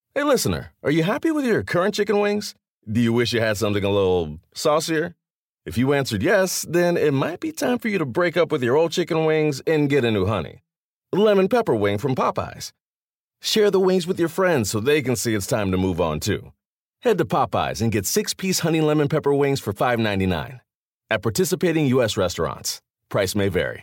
Hey, listener, are you happy with your current chicken wings? Do you wish you had something a little saucier? If you answered yes, then it might be time for you to break up with your old chicken wings and get a new honey. Lemon pepper wing from Popeyes. Share the wings with your friends so they can see it's time to move on too. Head to Popeyes and get 6-piece honey lemon pepper wings for $5.99. At participating U.S. restaurants. Price may vary.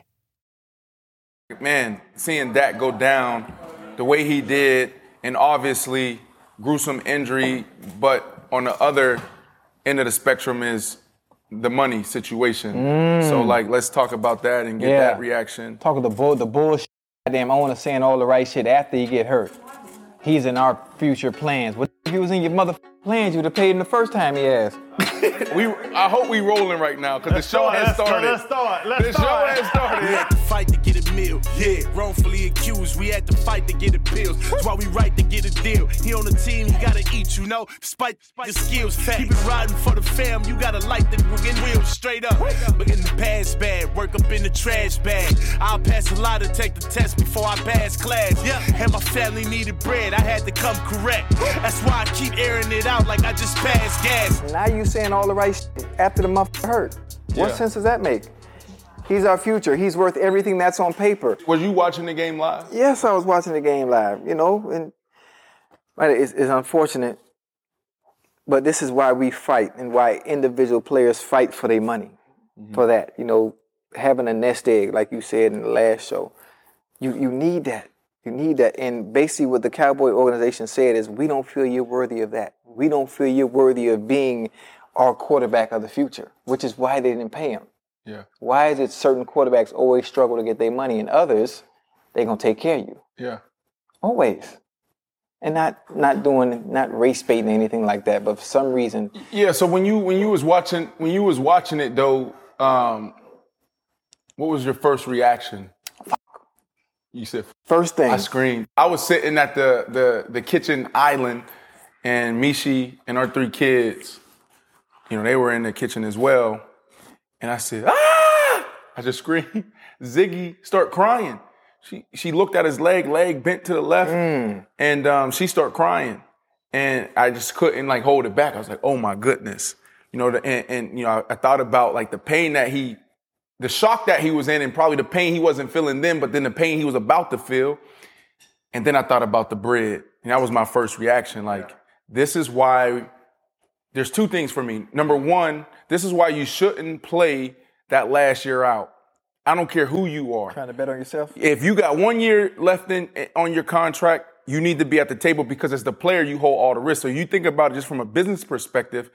Man, seeing Dak go down the way he did, and obviously gruesome injury, but on the other end of the spectrum is the money situation. So, let's talk about that and get that reaction. Talking the bullshit. Damn, I want to saying all the right shit after you get hurt. He's in our future plans. What if he was in your motherfucking plans, you would have paid him the first time he asked. I hope we rolling right now because the show has started. Let's start. The show has started. We had to fight to get a meal. Yeah, wrongfully accused. We had to fight to get appeals. That's why we right to get a deal. He on the team, he gotta eat, you know. Despite the skills, keep it riding for the fam. You gotta light the wheels straight up. But in the past bad, work up in the trash bag. I'll pass a lot to take the test before I pass class. Yeah, and my family needed bread. I had to come correct. That's why I keep airing it out like I just passed gas. Now you saying all the right shit after the motherfucker hurt. What sense does that make? He's our future. He's worth everything that's on paper. Was you watching the game live? Yes, I was watching the game live, and it's unfortunate, but this is why we fight and why individual players fight for their money, for that. Having a nest egg, like you said in the last show, you need that. You need that. And basically what the Cowboy organization said is, we don't feel you're worthy of that. We don't feel you're worthy of being our quarterback of the future, which is why they didn't pay him. Yeah. Why is it certain quarterbacks always struggle to get their money and others, they're going to take care of you? Yeah. Always. And not race baiting or anything like that, but for some reason. Yeah, so when you was watching it though, what was your first reaction? You said first thing. I screamed. I was sitting at the kitchen island, and Mishi and our 3 kids, they were in the kitchen as well. And I said, ah! I just screamed. Ziggy started crying. She looked at his leg bent to the left, and she started crying. And I just couldn't hold it back. I was like, oh my goodness. I thought about the pain the shock that he was in, and probably the pain he wasn't feeling then, but then the pain he was about to feel. And then I thought about the bread. And that was my first reaction. This is why there's 2 things for me. Number 1, this is why you shouldn't play that last year out. I don't care who you are. Trying to bet on yourself? If you got 1 year left on your contract, you need to be at the table, because as the player, you hold all the risk. So you think about it just from a business perspective.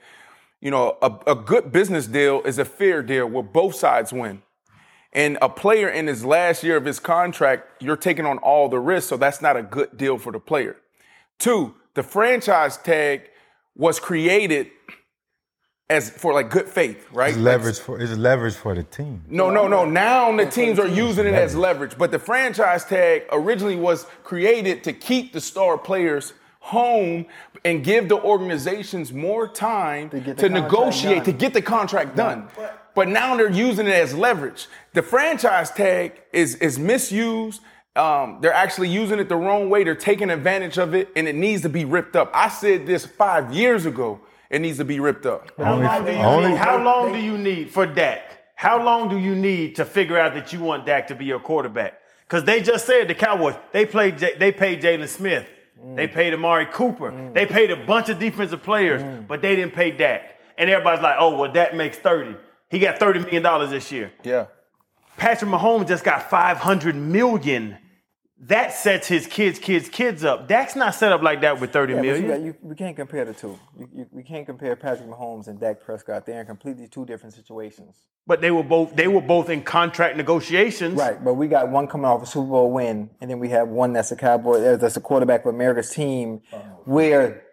A good business deal is a fair deal where both sides win. And a player in his last year of his contract, you're taking on all the risk, so that's not a good deal for the player. 2, the franchise tag was created as for good faith, right? It's leverage for the team. No. Now the teams are using it as leverage, but the franchise tag originally was created to keep the star players home and give the organizations more time to negotiate, to get the contract done. But now they're using it as leverage. The franchise tag is misused. They're actually using it the wrong way. They're taking advantage of it, and it needs to be ripped up. I said this 5 years ago. It needs to be ripped up. How long do you need for Dak? How long do you need to figure out that you want Dak to be your quarterback? Because they just said the Cowboys, they paid Jalen Smith. They paid Amari Cooper. They paid a bunch of defensive players, but they didn't pay Dak. And everybody's like, oh, well, Dak makes 30. He got $30 million this year. Yeah. Patrick Mahomes just got $500 million. That sets his kids up. Dak's not set up like that with $30 million. We can't compare the two. We can't compare Patrick Mahomes and Dak Prescott. They're in completely 2 different situations. But they were both in contract negotiations. Right, but we got one coming off a Super Bowl win, and then we have one that's a quarterback of America's team, where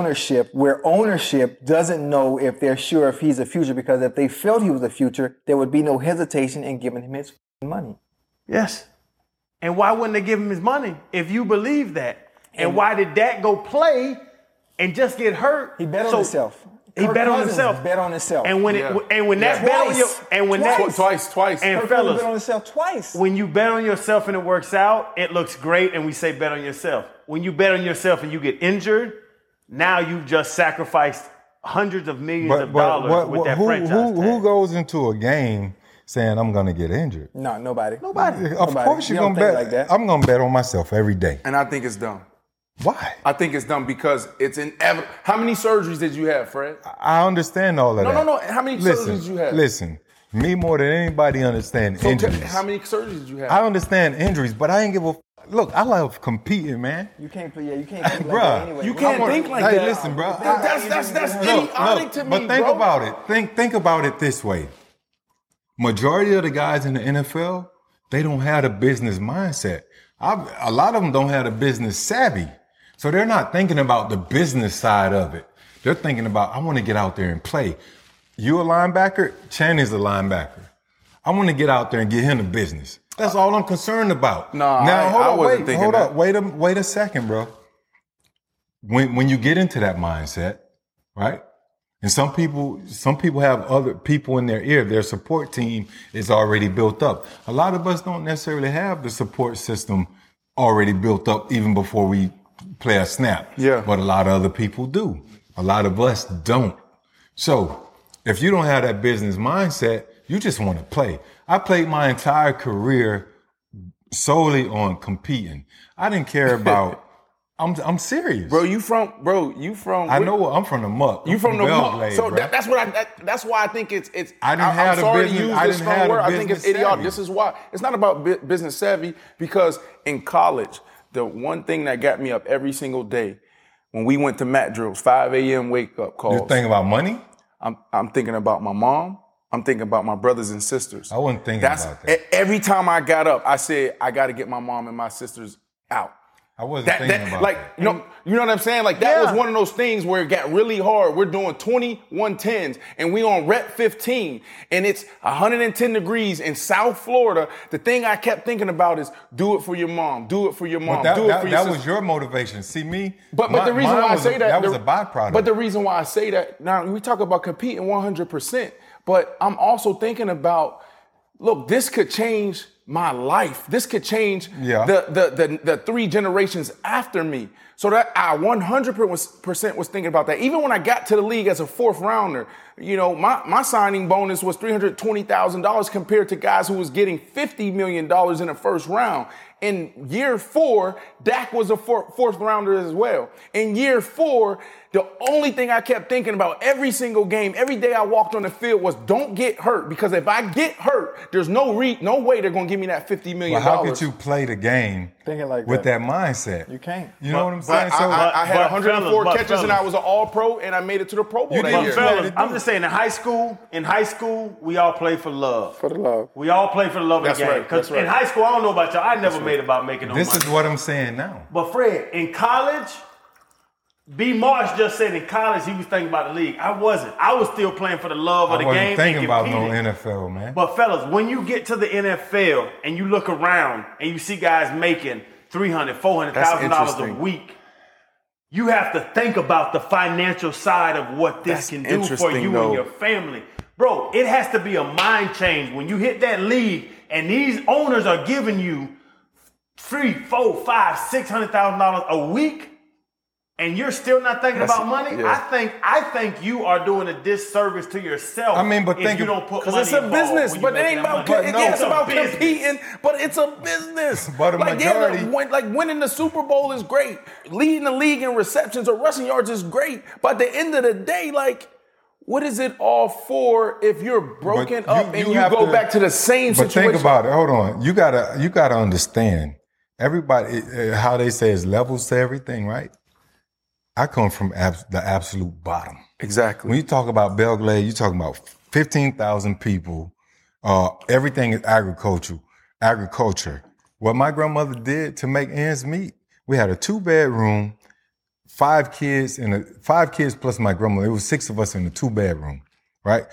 ownership doesn't know if they're sure if he's a future, because if they felt he was a future, there would be no hesitation in giving him his money. Yes. And why wouldn't they give him his money if you believe that? And why did Dak go play and just get hurt? He bet on himself. He bet on himself. Bet on himself. And when that bet on your twice. And Kirk fellas, bet on himself twice. when you bet on yourself and it works out, it looks great, and we say bet on yourself. When you bet on yourself and you get injured, now you've just sacrificed hundreds of millions of dollars with that franchise tag. Who goes into a game saying I'm going to get injured? No, nobody. Of course you're going to bet. Like that. I'm going to bet on myself every day. And I think it's dumb. Why? I think it's dumb because it's inevitable. How many surgeries did you have, Fred? I understand all of that. No. How many surgeries did you have? Listen, me more than anybody understand injuries. How many surgeries did you have? I understand injuries, but I ain't give a look. I love competing, man. You can't play. Yeah, you can't think like Bruh, that anyway. you can't think like hey, that. listen, bro. That's idiotic to me, but think bro. about it. Think about it this way. Majority of the guys in the NFL, they don't have a business mindset. A lot of them don't have a business savvy. So they're not thinking about the business side of it. They're thinking about, I want to get out there and play. You a linebacker? Chaney's a linebacker. I want to get out there and get him the business. That's all I'm concerned about. No, now, I wasn't thinking that. Wait a second, bro. When you get into that mindset, right? And some people have other people in their ear. Their support team is already built up. A lot of us don't necessarily have the support system already built up even before we play a snap. Yeah. But a lot of other people do. A lot of us don't. So if you don't have that business mindset, you just want to play. I played my entire career solely on competing. I didn't care about. I'm serious, Bro, you from. I know I'm from the muck. You from the muck. Belgrade, So bro. that's why I think it's. I didn't have I'm the sorry business- to use I this didn't strong have the word. I think it's business idiotic. savvy. This is why it's not about business savvy, because in college, the one thing that got me up every single day when we went to mat drills, 5 a.m. wake up calls. You thinking about money? I'm thinking about my mom. I'm thinking about my brothers and sisters. I wasn't thinking about that. Every time I got up, I said, I got to get my mom and my sisters out. I wasn't thinking about like, that. You know what I'm saying? Like, that was one of those things where it got really hard. We're doing 2110s, and we on rep 15, and it's 110 degrees in South Florida. The thing I kept thinking about is, do it for your mom, do it for your mom, But do it for your that sister. was your motivation. See me? But the reason why I say that was a byproduct. But the reason why I say that, now we talk about competing 100%, but I'm also thinking about, look, this could change my life. This could change the 3 generations after me. So that I 100% was thinking about that. Even when I got to the league as a 4th rounder, you know, my signing bonus was $320,000 compared to guys who was getting $50 million in the first round. In year 4, Dak was a 4th rounder as well. In year 4, the only thing I kept thinking about every single game, every day I walked on the field was, don't get hurt. Because if I get hurt, there's no way they're going to give me that $50 million. Well, how could you play the game Thinking like with that. that mindset? You can't. You know what I'm saying? I had 104 fellas, catches and I was an all-pro and I made it to the Pro Bowl You that didn't year. fail. Fellas, I'm just saying, in high school, we all play for love. For the love. We all play for the love of That's the game. right, that's Because in right. high school, I don't know about y'all, I never made about making no This money. is what I'm saying now. But Fred, in college, B. Marsh just said in college he was thinking about the league. I wasn't. I was still playing for the love of I the wasn't game. thinking and about no competing. NFL, man. But fellas, when you get to the NFL and you look around and you see guys making $300,000, $400,000 a interesting. week, you have to think about the financial side of what this That's can do for interesting, you though. and your family. Bro, it has to be a mind change when you hit that league and these owners are giving you $300,000, $400,000, $500,000, $600,000 a week, and you're still not thinking about money. yeah. I think you are doing a disservice to yourself. I mean, but if think you of- don't put Because money it's a involved business, when you but it make ain't that about money. it's a about business. competing, but it's a business. But a majority- winning the Super Bowl is great. Leading the league in receptions or rushing yards is great. But at the end of the day, like, what is it all for if you're broken But up and you have go to- back to the same But situation? think about it. Hold on. You gotta understand. Everybody, how they say is levels to everything, right? I come from the absolute bottom. Exactly. When you talk about Belgrade, you talking about 15,000 people. Everything is agriculture. What my grandmother did to make ends meet, we had a 2-bedroom, 5 kids plus my grandmother. It was 6 of us in the 2-bedroom, right?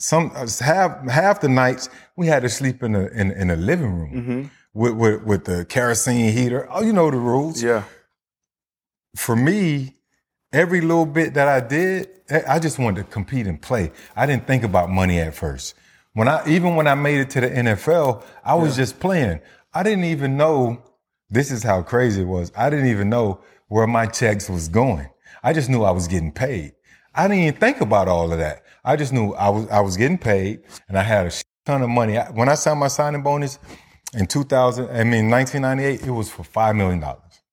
Half the nights we had to sleep in the living room with the kerosene heater. Oh, you know the rules. Yeah. For me, every little bit that I did, I just wanted to compete and play. I didn't think about money at first. Even when I made it to the NFL, I was just playing. I didn't even know, this is how crazy it was. I didn't even know where my checks was going. I just knew I was getting paid. I didn't even think about all of that. I just knew I was getting paid and I had a ton of money. When I signed my signing bonus in 1998, it was for $5 million.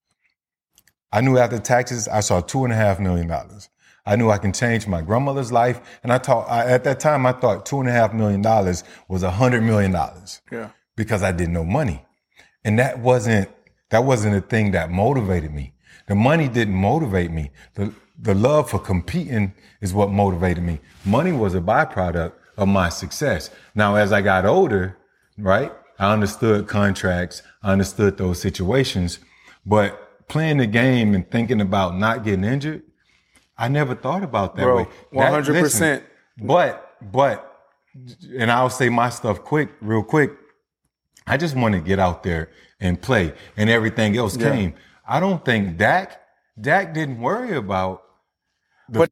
I knew after taxes, I saw $2.5 million. I knew I can change my grandmother's life. And at that time, I thought $2.5 million was $100 million. Yeah. Because I didn't know money. And that wasn't the thing that motivated me. The money didn't motivate me. The love for competing is what motivated me. Money was a byproduct of my success. Now, as I got older, right, I understood contracts. I understood those situations. But playing the game and thinking about not getting injured, I never thought about that way. 100%. But, and I'll say my stuff real quick. I just want to get out there and play, and everything else came. I don't think Dak didn't worry about the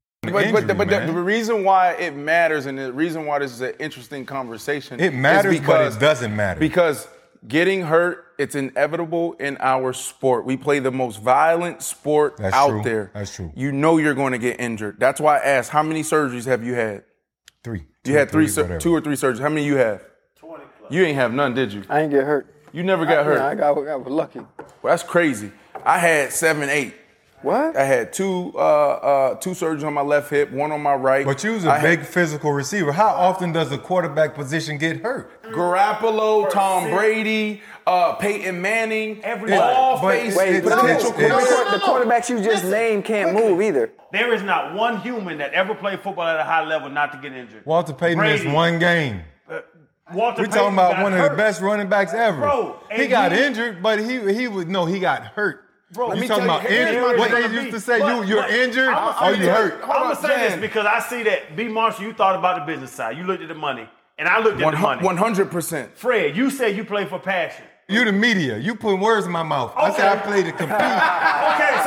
reason why it matters and the reason why this is an interesting conversation. It matters, but it doesn't matter. Because getting hurt, it's inevitable in our sport. We play the most violent sport out there. That's true. You know you're going to get injured. That's why I asked, how many surgeries have you had? 3. You had 2 or 3 surgeries. How many you have? 20 plus. You ain't have none, did you? I ain't get hurt. You never got hurt? Yeah, I was lucky. Well, that's crazy. I had 7, 8. What? I had 2 surgeries on my left hip, 1 on my right. But you was a big physical receiver. How often does the quarterback position get hurt? Garoppolo, Tom Brady, Peyton Manning, all face potential the quarterbacks you just named can't move either. There is not one human that ever played football at a high level not to get injured. Walter Payton missed 1 game. We're talking about one of the best running backs ever. Bro, he got injured, but he got hurt. Bro, you talking about injured? What they used to say, you're injured or you hurt? I'm going to say this because I see that, B. Marshall, you thought about the business side. You looked at the money, and I looked at the money. 100%. Fred, you said you play for passion. You the media. You put words in my mouth. Okay. I said I play to compete. Okay,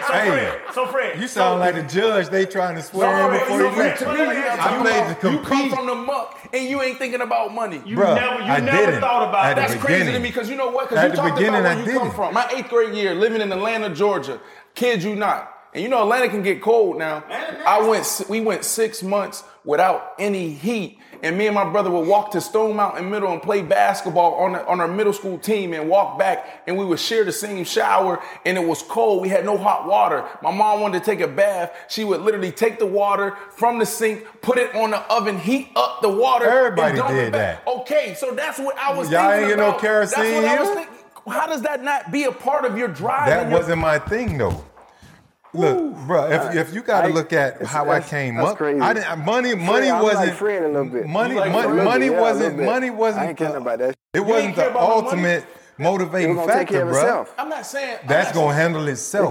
so Fred. You sound like a judge. They trying to swear in before you leave. I played to compete. You come from the muck and you ain't thinking about money. You never thought about that. That's crazy to me because you know what? Because you talked about where you come from. My 8th grade year, living in Atlanta, Georgia. Kid you not. And you know Atlanta can get cold now. We went 6 months without any heat. And me and my brother would walk to Stone Mountain Middle and play basketball on our middle school team and walk back. And we would share the same shower. And it was cold. We had no hot water. My mom wanted to take a bath. She would literally take the water from the sink, put it on the oven, heat up the water. Everybody did that. Okay, so that's what I was Y'all thinking ain't get no kerosene That's what I was here? thinking. How does that not be a part of your drive? That wasn't my thing, though. Look, bro, if you got to look at how I came up, crazy. Money I'm wasn't. like Fred a little bit. Money wasn't. I ain't caring about that. It wasn't the ultimate motivating factor, bro. I'm not saying that's gonna handle itself.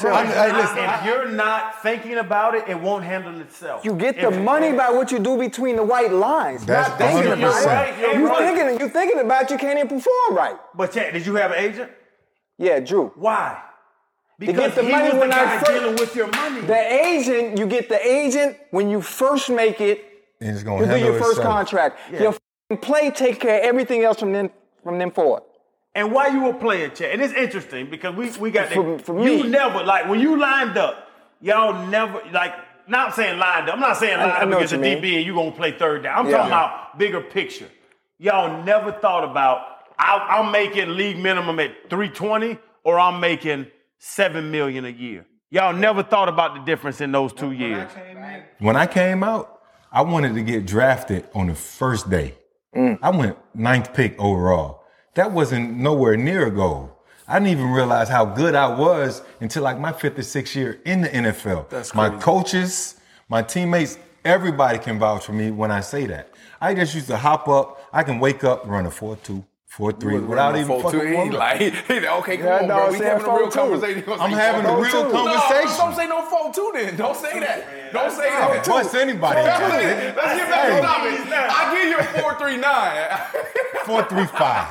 If you're not thinking about it, it won't handle itself. You get the money by what you do between the white lines. That's not thinking about it. You thinking about it, you can't even perform right. But Chad, did you have an agent? Yeah, Drew. Why? Because to get the he money was the when guy dealing with your money. You get the agent when you first make it. And it's gonna you do your first itself. contract. Yeah. Your play take care of everything else from then forward. And while you were playing, Chad, and it's interesting because we got for me. You never, like, when you lined up, y'all never, like, not saying lined up. I'm not saying lined up against a DB and you going to play third down. I'm talking about bigger picture. Y'all never thought about, I'm making league minimum at 320 or I'm making $7 million a year. Y'all never thought about the difference in those 2 years. When I came out, I wanted to get drafted on the first day. I went 9th pick overall. That wasn't nowhere near a goal. I didn't even realize how good I was until like my 5th or 6th year in the NFL. That's crazy. My coaches, my teammates, everybody can vouch for me when I say that. I just used to hop up. I can wake up, run a 4.2, 4-3 without even fucking warming up. Like, okay, come Yeah, on, no, bro. We I'm having a saying real 4-2. conversation. I'm having a real conversation. No, don't say no 4-2 then. Don't say that. Don't say that. Bust anybody. Let's get back to topic. I'll give you a 4-3-9. 4-3-5.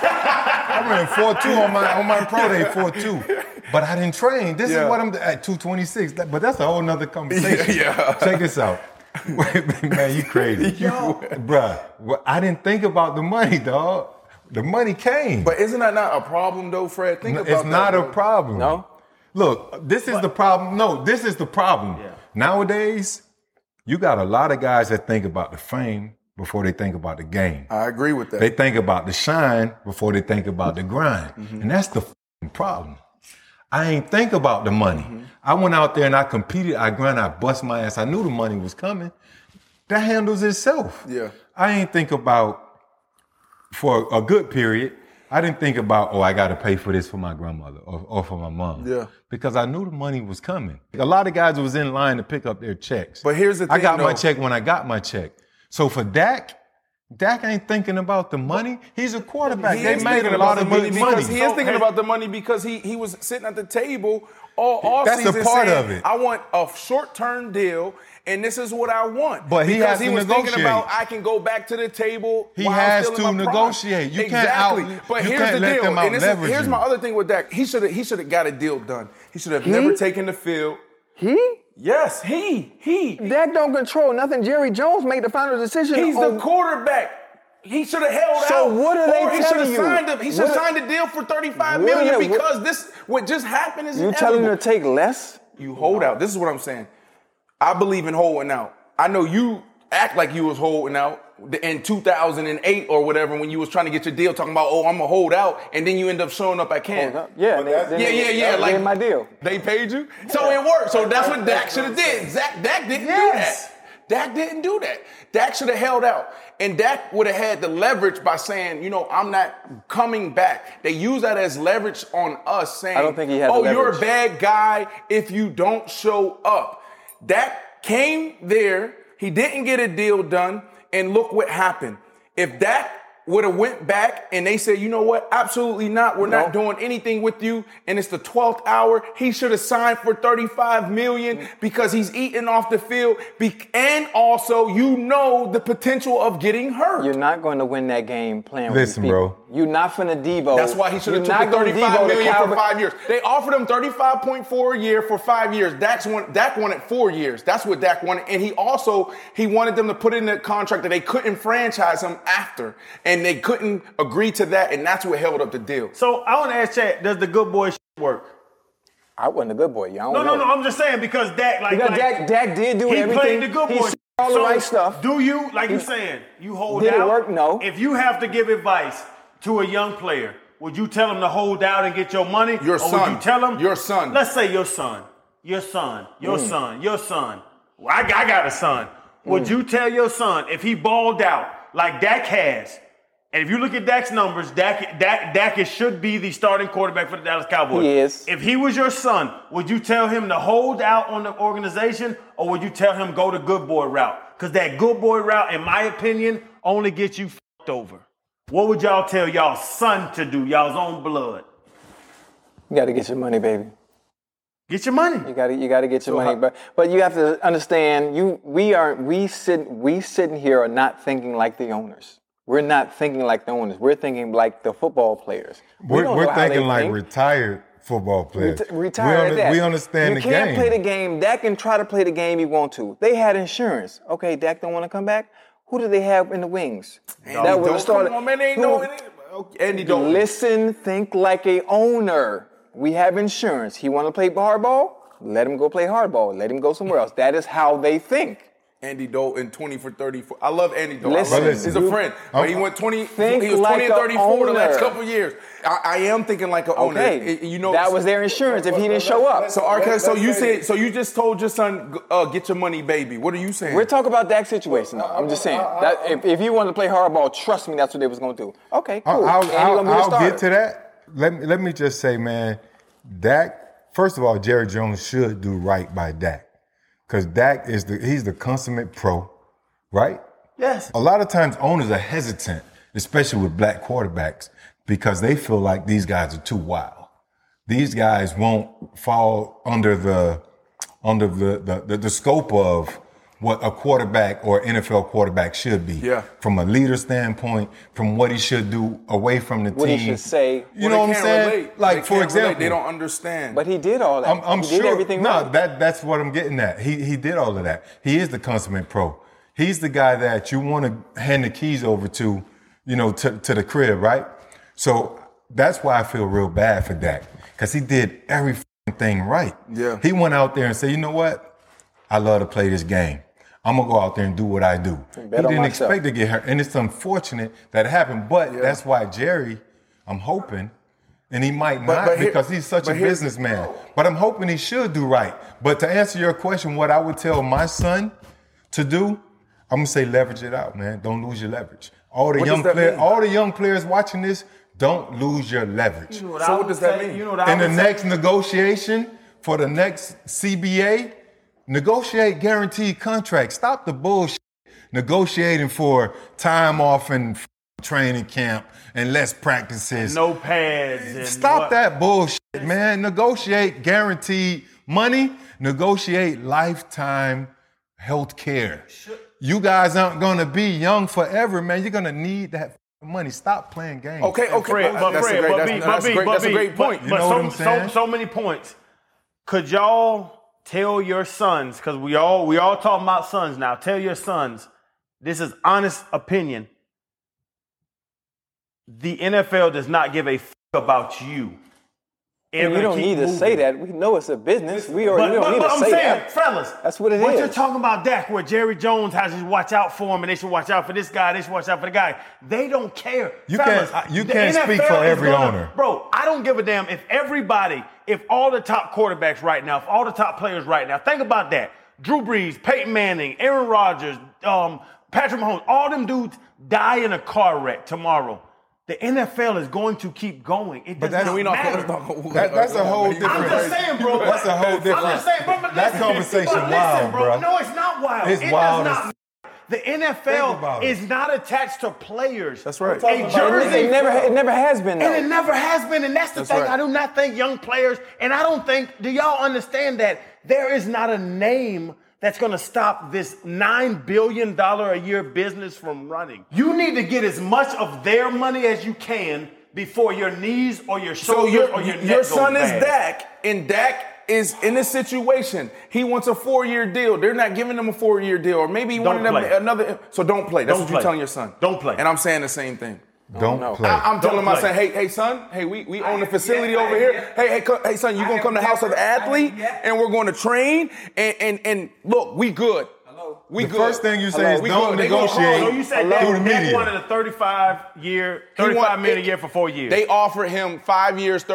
I ran 4-2 on my pro day, 4-2. But I didn't train. This is what I'm at 226. But that's a whole nother conversation. Yeah. Check this out. Man, you crazy. Bruh, I didn't think about the money, dog. The money came. But isn't that not a problem though, Fred? Think about that. It's not a bro. problem. No? Look, this is the problem. No, this is the problem. Yeah. Nowadays, you got a lot of guys that think about the fame before they think about the game. I agree with that. They think about the shine before they think about the grind. And that's the problem. I ain't think about the money. I went out there and I competed, I grind, I bust my ass. I knew the money was coming. That handles itself. Yeah. I ain't think about, for a good period, I didn't think about, I got to pay for this for my grandmother or for my mom. Yeah. Because I knew the money was coming. A lot of guys was in line to pick up their checks. But here's the thing, I got my though. check when I got my check. So for Dak ain't thinking about the money. He's a quarterback. He They is made thinking a about lot the of money good because money. he is thinking about the money because he was sitting at the table all That's a season part saying, of it. I want a short-term deal, and this is what I want. But he because has to was thinking negotiate. about I can go back to the table. He while I'm has still to in my prime. negotiate. You can't exactly. But you here's can't the let deal, them and out-leverage here's you. my other thing with Dak. He should have got a deal done. He should have never taken the field. He? Yes, he. Dak don't control nothing. Jerry Jones made the final decision. He's the quarterback. He should have held out. So what are they or he should telling have you? signed him. He should have signed a deal for $35 million because what just happened is You telling him to take less? You hold out. This is what I'm saying. I believe in holding out. I know you act like you was holding out in 2008 or whatever when you was trying to get your deal, talking about, I'm gonna hold out, and then you end up showing up at camp. Yeah. Yeah. Like my deal. They paid you, so it worked. So that's what Dak should have did. Dak didn't do that. Dak didn't do that. Dak should have held out. And Dak would have had the leverage by saying, I'm not coming back. They use that as leverage on us saying, I don't think he had the leverage. You're a bad guy if you don't show up. Dak came there. He didn't get a deal done. And look what happened. If Dak would have went back and they said, you know what? Absolutely not. We're not doing anything with you. And it's the 12th hour. He should have signed for $35 million because he's eating off the field. And also, the potential of getting hurt. You're not going to win that game playing with Listen, these people. bro. You're not finna Devo. That's why he should have took the $35 million for 5 years. They offered him $35.4 a year for 5 years. Dak wanted 4 years. That's what Dak wanted. And he wanted them to put in the contract that they couldn't franchise him after. And they couldn't agree to that, and that's what held up the deal. So I want to ask Chad, does the good boy work? I wasn't a good boy. Y'all don't No, know. I'm just saying because Dak, Dak did do he everything. played the good He boy. said all the right stuff. Do you, like you're saying, you hold Did out? it work? No. If you have to give advice to a young player, would you tell him to hold out and get your money? Your or son. Would you tell him? Your son. Let's say your son. Your son. Well, I got a son. Would you tell your son if he balled out like Dak has? And if you look at Dak's numbers, Dak should be the starting quarterback for the Dallas Cowboys. He is. If he was your son, would you tell him to hold out on the organization, or would you tell him go the good boy route? Because that good boy route, in my opinion, only gets you fucked over. What would y'all tell y'all son to do, y'all's own blood? You got to get your money, baby. Get your money. You got to get your money, but you have to understand. We sitting here are not thinking like the owners. We're not thinking like the owners. We're thinking like the football players. We're thinking like retired football players. Retired at that. We understand the game. You can't play the game. Dak can try to play the game he want to. They had insurance. Okay, Dak don't want to come back. Who do they have in the wings? That would have started. Come on, man, ain't no. Andy Dalton. Listen, think like a owner. We have insurance. He want to play hardball? Let him go play hardball. Let him go somewhere else. That is how they think. Andy Dalton, 20 for 34. I love Andy Dalton. Listen, He's a friend. But he went 20. He was like 20 and 34 the last owner. couple of years. I am thinking like an owner. Okay, that was their insurance if he didn't show up. So you just told your son, get your money, baby. What are you saying? We're talking about Dak's situation. Though. I'm just saying that if he wanted to play hardball, trust me, that's what they was going to do. Okay, cool. I'll get to that. Let me just say, man, Dak. First of all, Jerry Jones should do right by Dak, because Dak he's the consummate pro, right? Yes. A lot of times owners are hesitant, especially with black quarterbacks, because they feel like these guys are too wild. These guys won't fall under the scope of what a quarterback or NFL quarterback should be. Yeah. From a leader standpoint, from what he should do away from the What team. he should say. You know what I'm saying? Relate. Like, They for can't example. relate. They don't understand. But he did all that. I'm he sure. did everything no, right. that's what I'm getting at. He did all of that. He is the consummate pro. He's the guy that you want to hand the keys over to, to the crib, right? So that's why I feel real bad for Dak, because he did everything right. Yeah. He went out there and said, you know what? I love to play this game. I'm going to go out there and do what I do. He on didn't myself. expect to get hurt. And it's unfortunate that it happened. But that's why Jerry, I'm hoping, and he might not because he's such a businessman. But I'm hoping he should do right. But to answer your question, what I would tell my son to do, I'm going to say leverage it out, man. Don't lose your leverage. All the young players watching this, don't lose your leverage. So what does that mean? In the next negotiation for the next CBA, negotiate guaranteed contracts. Stop the bullshit negotiating for time off and training camp and less practices. No pads. And Stop that bullshit, man. Negotiate guaranteed money. Negotiate lifetime health care. You guys aren't going to be young forever, man. You're going to need that money. Stop playing games. Okay. That's a great point. You know what I'm saying? So many points. Could y'all tell your sons, because we all talking about sons now, tell your sons, this is honest opinion, the NFL does not give a f*** about you. And we don't need to say that. We know it's a business. We don't need to say that. Fellas, that's what it is. What you're talking about, Dak, where Jerry Jones has to watch out for him, and they should watch out for this guy, they should watch out for the guy. They don't care. You Fellas, can't speak for every owner. Bro, I don't give a damn if all the top quarterbacks right now, if all the top players right now, think about that. Drew Brees, Peyton Manning, Aaron Rodgers, Patrick Mahomes, all them dudes die in a car wreck tomorrow. The NFL is going to keep going. It does not matter. That's a whole different. I'm just saying, bro. That's a whole different. I'm just saying, bro. That conversation wild, bro. No, it's not wild. It's wild. The NFL is not attached to players. That's right. A jersey. It never has been, though. And it never has been. And that's the thing. right. I do not think young players, and I don't think, do y'all understand that there is not a name that's going to stop this $9 billion a year business from running. You need to get as much of their money as you can before your knees or your shoulders or your neck your son goes is bad. Dak, and Dak is in this situation. He wants a 4-year deal. They're not giving him a 4-year deal, or maybe he wanted them another. So don't play. That's what you're telling your son. Don't play. And I'm saying the same thing. Don't play. I'm telling him, I play. say, hey, son, we own the facility over here. Hey, son, you gonna come to the House of the Athlete, and we're going to train, and look, we good. We the good. first thing you say is We don't good. negotiate. So you said through the Dak media. wanted a $35 million a year for 4 years. They offered him 5 years,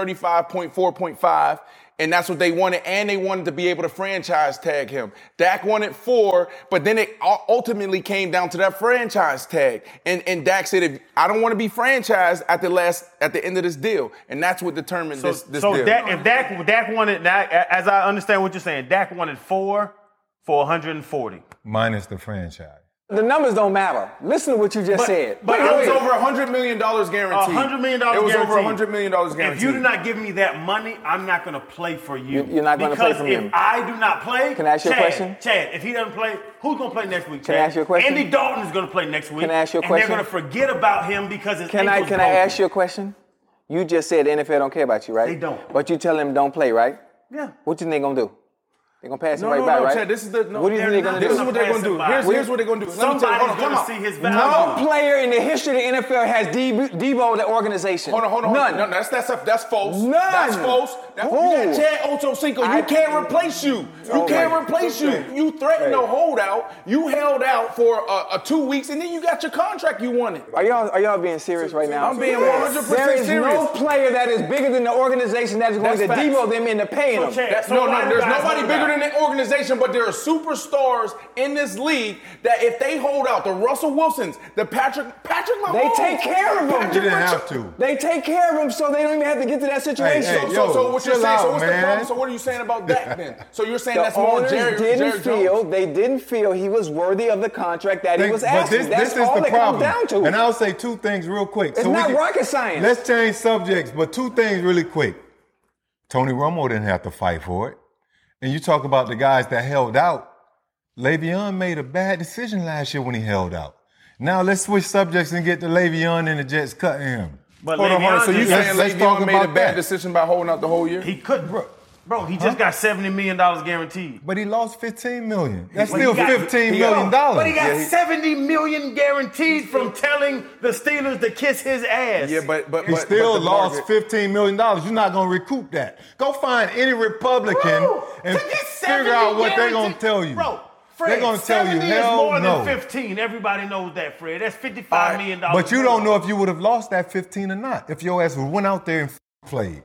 35.4.5. And that's what they wanted, and they wanted to be able to franchise tag him. Dak wanted 4, but then it ultimately came down to that franchise tag. And Dak said, "If I don't want to be franchised at the end of this deal," and that's what determined this deal. So if Dak wanted, as I understand what you're saying, Dak wanted 4 for 140 minus the franchise. The numbers don't matter. Listen to what you just said. But it was over $100 million guaranteed. $100 million It was guaranteed. over $100 million guaranteed. If you do not give me that money, I'm not going to play for you. You're not going to play for me. Because if I do not play, Can I ask you a question? Chad, if he doesn't play, who's going to play next week, Chad? Can I ask you a question? Andy Dalton is going to play next week. Can I ask you a question? And they're going to forget about him because his Can I ankle's broken. ask you a question? You just said the NFL don't care about you, right? They don't. But you tell them don't play, right? Yeah. What you think they gonna do? They gonna pass him No, right by, right? Chad, this is the. No, What do you think they're gonna This do? is what they're gonna do. Here's what they're gonna do. Let me tell you. Somebody's Hold on, going to come see on. his No value. player in the history of the NFL has Debo the organization. Hold on. None. No, that's false. None. That's false. You got Chad Ochocinco. You can't replace you. You can't replace you. You threatened to hold out. You held out for 2 weeks, and then you got your contract you wanted. Are y'all being serious right now? I'm being 100% There is serious. no player that is bigger than the organization that is going That's to facts. Debo them into paying them. Chad, There's nobody bigger in the organization, but there are superstars in this league that if they hold out, the Russell Wilsons, the Patrick Mahomes, They take care of him. You didn't have to. They take care of him so they don't even have to get to that situation. Hey, So what you're chill saying? out, So what's the man. problem? So what are you saying about Dak then? So you're saying The that's more owners Jerry Jones? They didn't feel he was worthy of the contract that he was asking. But That's this is all the it problem. comes down to. And I'll say two things real quick. It's not rocket science. Let's change subjects, but two things really quick. Tony Romo didn't have to fight for it. And you talk about the guys that held out. Le'Veon made a bad decision last year when he held out. Now let's switch subjects and get to Le'Veon and the Jets cutting him. But Hold on. So you just- saying let's talk Le'Veon made a about bad that. decision by holding out the whole year? he could, bro. He just got $70 million guaranteed. But he lost $15 million. That's But he still got- $15 million. But he got Yeah, he- $70 million guaranteed from telling the Steelers to kiss his ass. Yeah, but He still the lost market- $15 million. You're not going to recoup that. Go find any Republican Bro, and to get figure out what they're going to guaranteed- tell you. Bro, Fred, They're going to tell you, 70 hell is more no. than 15. Everybody knows that, Fred. That's $55 All right, million. But you don't know if you would have lost that 15 or not if your ass went out there and played.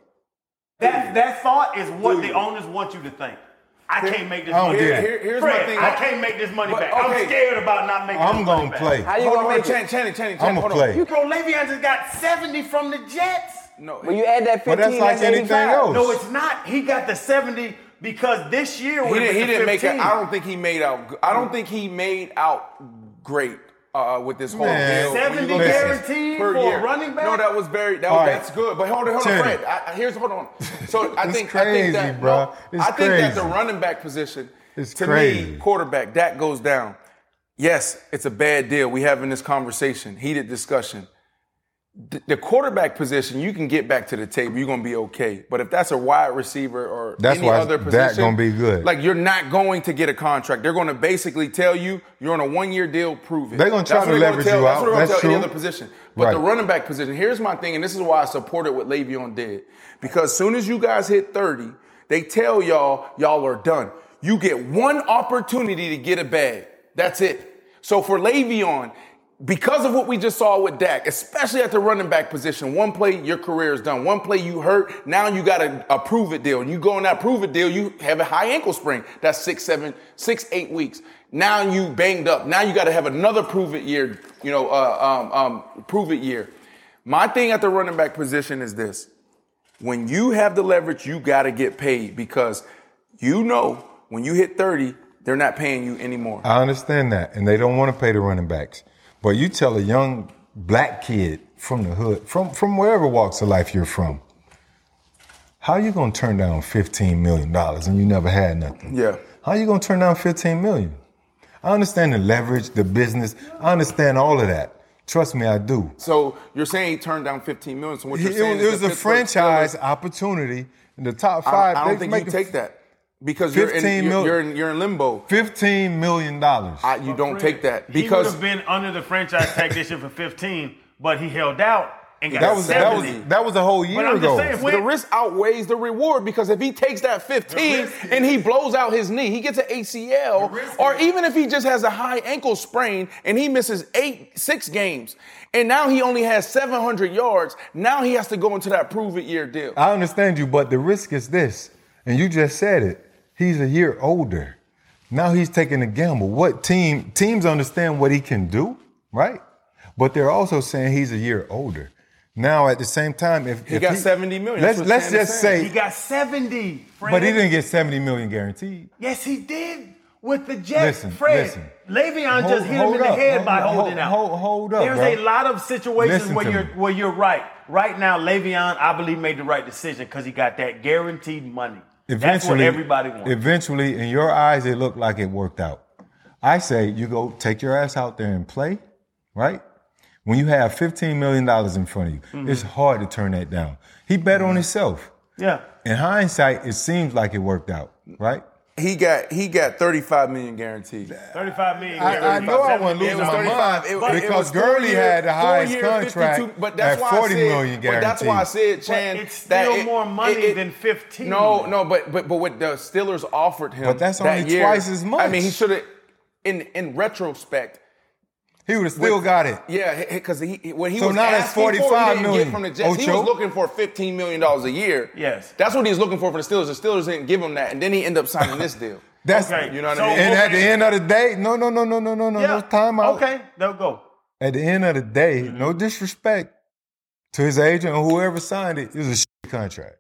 That thought is what the owners want you to think. I can't make this I don't money get back. it. Here's Fred, my thing. I can't make this money But, back. okay. I'm scared about not making I'm this money going to back. play. How you Hold gonna on, make it? Channing. I'ma hold on. play. You bro, Le'Veon just got 70 from the Jets. No, When you add that 15, But that's like anything 85. else. No, it's not. He got the 70 because this year he would have didn't. He been didn't make it. 15. I don't think he made out. I don't think he made out great with this whole Man, deal. When you 70 look at it guaranteed per for year. a running back? No, that was very. All right. That's good. But hold on, Channing. Fred. Hold on. So I It's think crazy, that, bro. no, It's I think that the crazy. running back position, It's to crazy. me, quarterback, that goes down. Yes, it's a bad deal. We having this conversation, heated discussion. The quarterback position, you can get back to the table. You're gonna be okay. But if that's a wide receiver or That's any why other that position, gonna be good. Like you're not going to get a contract. They're going to basically tell you you're on a 1-year deal. Prove it. They're gonna try That's to what they're leverage tell, you That's out. what they're going to That's tell any true. other position. But the Right. running back position. Here's my thing, and this is why I supported what Le'Veon did. Because as soon as you guys hit 30, they tell y'all are done. You get one opportunity to get a bag. That's it. So for Le'Veon, because of what we just saw with Dak, especially at the running back position, one play, your career is done. One play, you hurt. Now you got a prove-it deal. And you go on that prove-it deal, you have a high ankle sprain. That's 8 weeks. Now you banged up. Now you got to have another prove-it year, prove-it year. My thing at the running back position is this. When you have the leverage, you got to get paid because you know when you hit 30, they're not paying you anymore. I understand that, and they don't want to pay the running backs. But you tell a young black kid from the hood, from wherever walks of life you're from, how you gonna turn down $15 million and you never had nothing? Yeah. How you gonna turn down $15 million? I understand the leverage, the business. I understand all of that. Trust me, I do. So you're saying he turned down $15 million. So what you're It saying was is the a Pittsburgh franchise Steelers- opportunity in the top five. I don't they think make you it take that because you're in limbo. $15 million. You don't take that He would because have been under the franchise tag this year for 15, but he held out and got That was 70. that was a whole year But I'm ago. just saying, when- the risk outweighs the reward because if he takes that 15 and he blows out his knee, he gets an ACL, or even if he just has a high ankle sprain and he misses 6 games, and now he only has 700 yards, now he has to go into that prove-it year deal. I understand you, but the risk is this, and you just said it. He's a year older. Now he's taking a gamble. What teams understand what he can do, right? But they're also saying he's a year older. Now at the same time, if He got $70 million. That's what let's Stan is just saying. He say, got 70, Fred. but he didn't get $70 million guaranteed. Yes, he did. With the Jets, Listen, Fred, listen. Le'Veon Hold- just hit him hold in the up. head by Hold- holding out. hold up, There's bro. a lot of situations Listen to me. where you're right. Right now, Le'Veon, I believe, made the right decision because he got that guaranteed money. That's what everybody wants. Eventually, in your eyes, it looked like it worked out. I say you go take your ass out there and play, right? When you have $15 million in front of you, Mm-hmm. it's hard to turn that down. He bet on himself. Yeah. In hindsight, it seems like it worked out, right? He got $35 million guaranteed. $35 million. I know I wasn't It losing was my 35. mind It was because 4 Gurley year- had the 4 highest year, contract 52, but that's at why I $40 said, million But that's why I guaranteed. said, Chan, But it's still more money than 15. No, but what the Steelers offered him, But that's that only year, twice as much. I mean, he should have. In retrospect, He would have still got it. Yeah, because when he So was now that's asking for it, he $45 didn't million. get from the Jets. He Ocho? was looking for $15 million a year. Yes. That's what he was looking for the Steelers. The Steelers didn't give him that, and then he ended up signing this deal. That's Okay. You know what So- I mean? And at the end of the day, no, Yeah. time out. Okay, they'll go. At the end of the day, no disrespect to his agent or whoever signed it, it was a shit contract.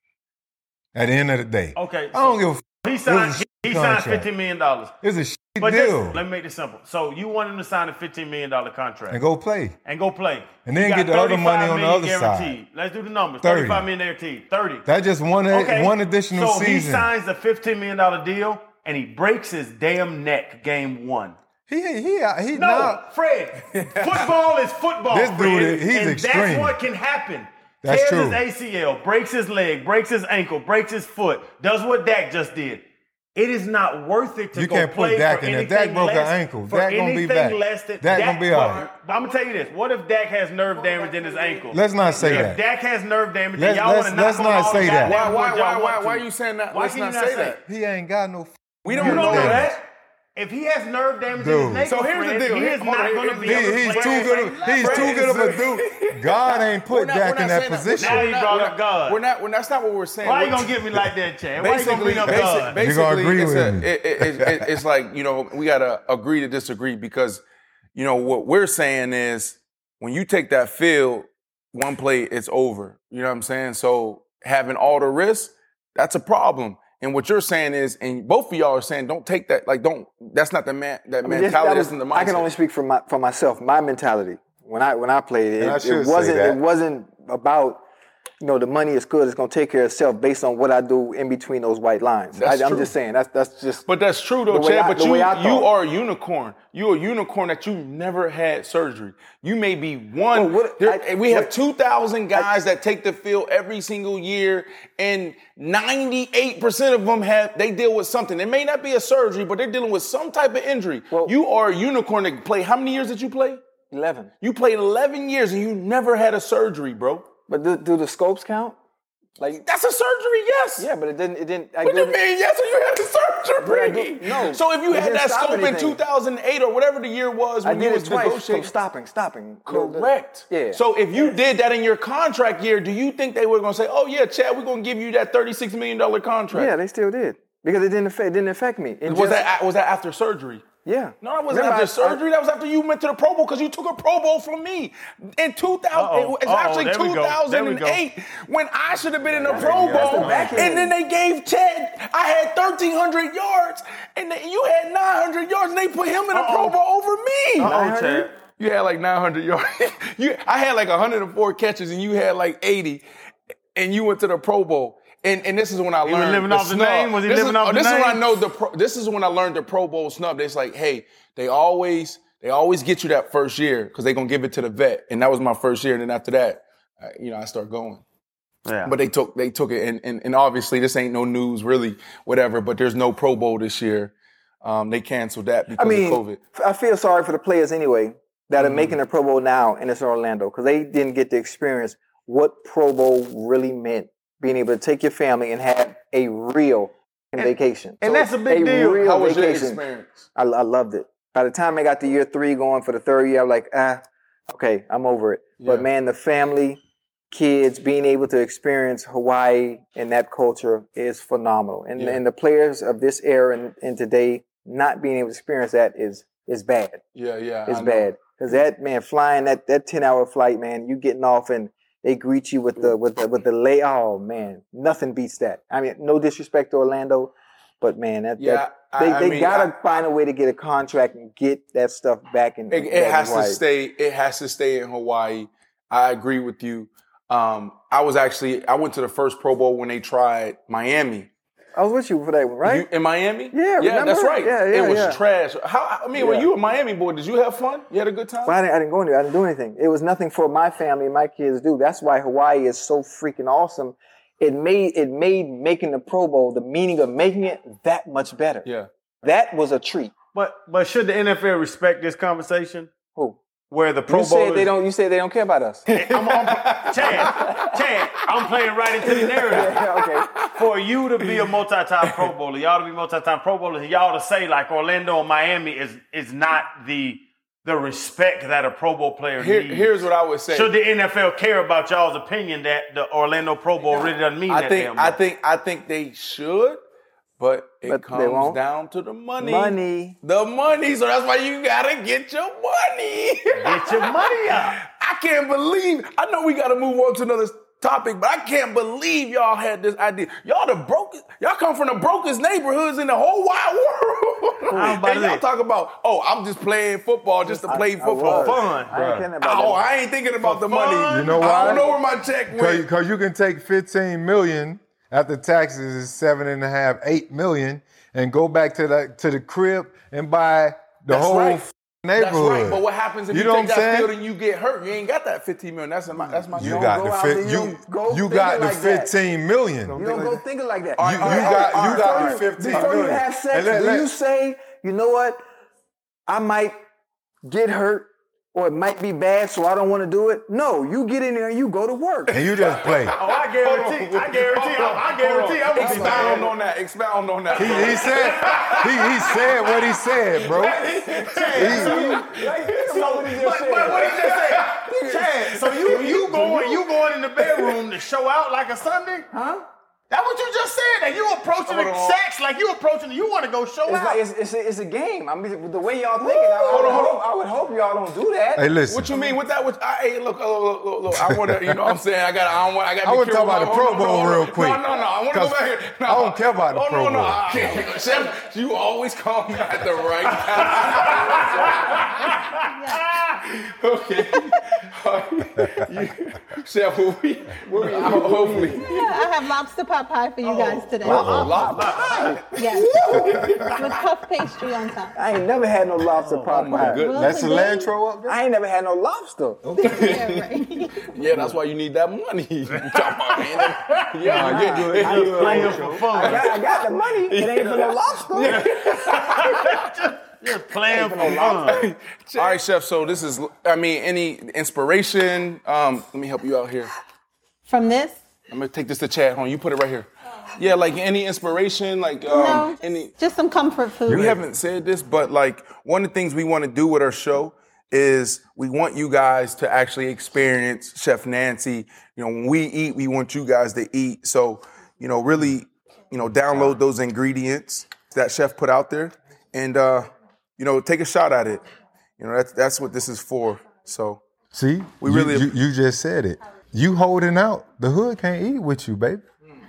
At the end of the day. Okay. I don't give a f. He signed It was a $15 contract. million. It's a shit But deal. let me make this simple. So you want him to sign a $15 million contract And go play. and go play. And then You get got the other 35 money on the million other side. guaranteed. Let's do the numbers. 30. $35 million guaranteed. 30. That's just one additional so season. he signs the $15 million deal and he breaks his damn neck game one. He No, now, Fred. Football is football. This dude, Fred, he's and extreme. That's what can happen. That's Tears true. his ACL, breaks his leg, breaks his ankle, breaks his foot, does what Dak just did. It is not worth it to You go can't put play Dak for in there. anything Dak broke an less- ankle. for Dak gonna be anything back. less than Dak gonna be all right. I'm gonna tell you this: what if Dak has nerve damage in his ankle? Let's not say if that. Dak has nerve damage, Let's- then y'all want to let's knock on not all say the that. goddamn Why boards y'all want to. are you saying that? Why Let's can you not not say say that. he ain't got no. We You don't don't know that. that. If he has nerve damage in his Dude. neck, So here's the deal. he is not going to be able to He's play too at good. the Of, same he's level. too good of a dude. God ain't put Dak in that saying position. Now you brought up God. We're not. That's not what we're saying. Why you gonna get me like that, Chad? Why you gonna bring up God? You gonna agree it's with me. it's like, we gotta agree to disagree because, what we're saying is when you take that field, one play, it's over. You know what I'm saying? So having all the risks, that's a problem. And what you're saying is, and both of y'all are saying, don't take that. Like, that's not the mentality. That's not the mindset. I can only speak for myself. My mentality when I played And I it, should it say wasn't that. it wasn't about the money is good. It's gonna take care of itself based on what I do in between those white lines. That's I'm true. just saying that's just. But that's true though, The way Chad. I- But the way I you thought. are a unicorn. You're a unicorn that you never had surgery. You may be one. Well, We have 2,000 guys that take the field every single year, and 98% of them they deal with something. It may not be a surgery, but they're dealing with some type of injury. Well- You are a unicorn that play. How many years did you play? 11. You played 11 years and you never had a surgery, bro. But do the scopes count? Like That's a surgery, yes. yeah, but it didn't. What do you mean? Yes, you had the surgery. No. So if you It had didn't that stop scope in anything. 2008 or whatever the year was I when you did was it twice negotiating. from stopping. Correct. Yeah. So if you did that in your contract year, do you think they were going to say, "Oh yeah, Chad, we're going to give you that $36 million contract"? Yeah, they still did because it didn't affect me. It Was just- that after surgery? Yeah. No, that wasn't Remember, after surgery. That was after you went to the Pro Bowl because you took a Pro Bowl from me. In 2000, it's actually there we go. 2008 when I should have been in the Pro That's the Bowl. back end. And then they gave Ted, I had 1,300 yards, and you had 900 yards, and they put him in the Pro Bowl over me. 900? You had like 900 yards. I had like 104 catches, and you had like 80, and you went to the Pro Bowl. And this is when I learned was living the off the snub. name? Was he This living is- off the This is when I name? know this is when I learned the Pro Bowl snub. It's like, hey, they always get you that first year because they're gonna give it to the vet. And that was my first year. And then after that, I start going. Yeah. But they took it, and obviously this ain't no news really, whatever. But there's no Pro Bowl this year. They canceled that because I mean, of COVID. I feel sorry for the players anyway that are making the Pro Bowl now, and it's Orlando because they didn't get to experience what Pro Bowl really meant. Being able to take your family and have a real vacation. and that's a big deal. Real How was your vacation. experience? I loved it. By the time I got to year 3 going for the third year, I was like, okay, I'm over it. But Yeah. man, the family, kids, being able to experience Hawaii and that culture is phenomenal. And Yeah. and the players of this era and today not being able to experience that is bad. Yeah. It's I know. bad. Because that man flying that 10-hour flight, man, you getting off and they greet you with the lay. Oh man, nothing beats that. I mean, no disrespect to Orlando, but man, they gotta find a way to get a contract and get that stuff back in. It has Hawaii. to stay. It has to stay in Hawaii. I agree with you. I went to the first Pro Bowl when they tried Miami. I was with you for that one, right? In Miami? Yeah, remember? that's right. Yeah, it was yeah. trash. When Yeah. you a Miami boy, did you have fun? You had a good time? But I didn't go anywhere. I didn't do anything. It was nothing for my family and my kids to do. That's why Hawaii is so freaking awesome. It made making the Pro Bowl, the meaning of making it, that much better. Yeah. That was a treat. But should the NFL respect this conversation? Who? Where the Pro You Bowl said they don't. You said they don't care about us. Chad, I'm playing right into the narrative. Yeah, okay. For you to be a multi-time Pro Bowler, y'all to be multi-time Pro Bowlers, and y'all to say like Orlando and Miami is not the the respect that a Pro Bowl player needs. Here's what I would say. Should the NFL care about y'all's opinion that the Orlando Pro Bowl really doesn't mean that damn much? I think they should, but it comes down to the money. The money. So that's why you gotta get your money. Get your money out. I can't believe. I know we gotta move on to another topic, but I can't believe y'all had this idea. Y'all come from the brokest neighborhoods in the whole wide world. And y'all talk about, I'm just playing football just to play football. For fun. I ain't thinking about the money. You know why? I don't know where my check went. Because you can take $15 million after taxes is $7.5, $8 million, and go back to the crib and buy the whole neighborhood. That's right, but what happens if you take that field and you get hurt? You ain't got that $15 million. That's my. You got the $15 million. You don't go thinking like that. You got the $15 million. Before you have sex, do you say, you know what? I might get hurt, or it might be bad, so I don't want to do it. No, you get in there and you go to work. And you just play. I guarantee. I'm gonna expound on that. Expound on that. He said what he said, bro. But what did he just say? Chad, so you going in the bedroom to show out like a Sunday? Huh? That's what you just said. That you approaching the sex like you want to go show out. It's a game. I mean, the way y'all thinking, I would hope y'all don't do that. Hey, listen. What you mean with that? Hey, look. I want to. You know what I'm saying? I got. I want to talk about the Pro Bowl real quick. No. I want to go back here. No, I don't care about the Pro Bowl. Chef, you always call me at the right time. Okay. Chef, hopefully. I have lobster pot pie for you guys today. Lobster pie? Yes. With puff pastry on top. I ain't never had no lobster pot pie. Goodness. That's cilantro up there? I ain't never had no lobster. Yeah, right. Yeah, that's why you need that money. You talking about, man? Playing for fun. I got the money. It ain't for no lobster. Just playing for fun. All right, Chef. So this is, any inspiration? Let me help you out here. From this? I'm gonna take this to Chad. Hold on, you put it right here. Yeah, like any inspiration, like No, any. just some comfort food. We haven't said this, but like one of the things we want to do with our show is we want you guys to actually experience Chef Nancy. When we eat, we want you guys to eat. So, really, download those ingredients that Chef put out there, and take a shot at it. That's what this is for. So, see, you just said it. You holding out. The hood can't eat with you, baby.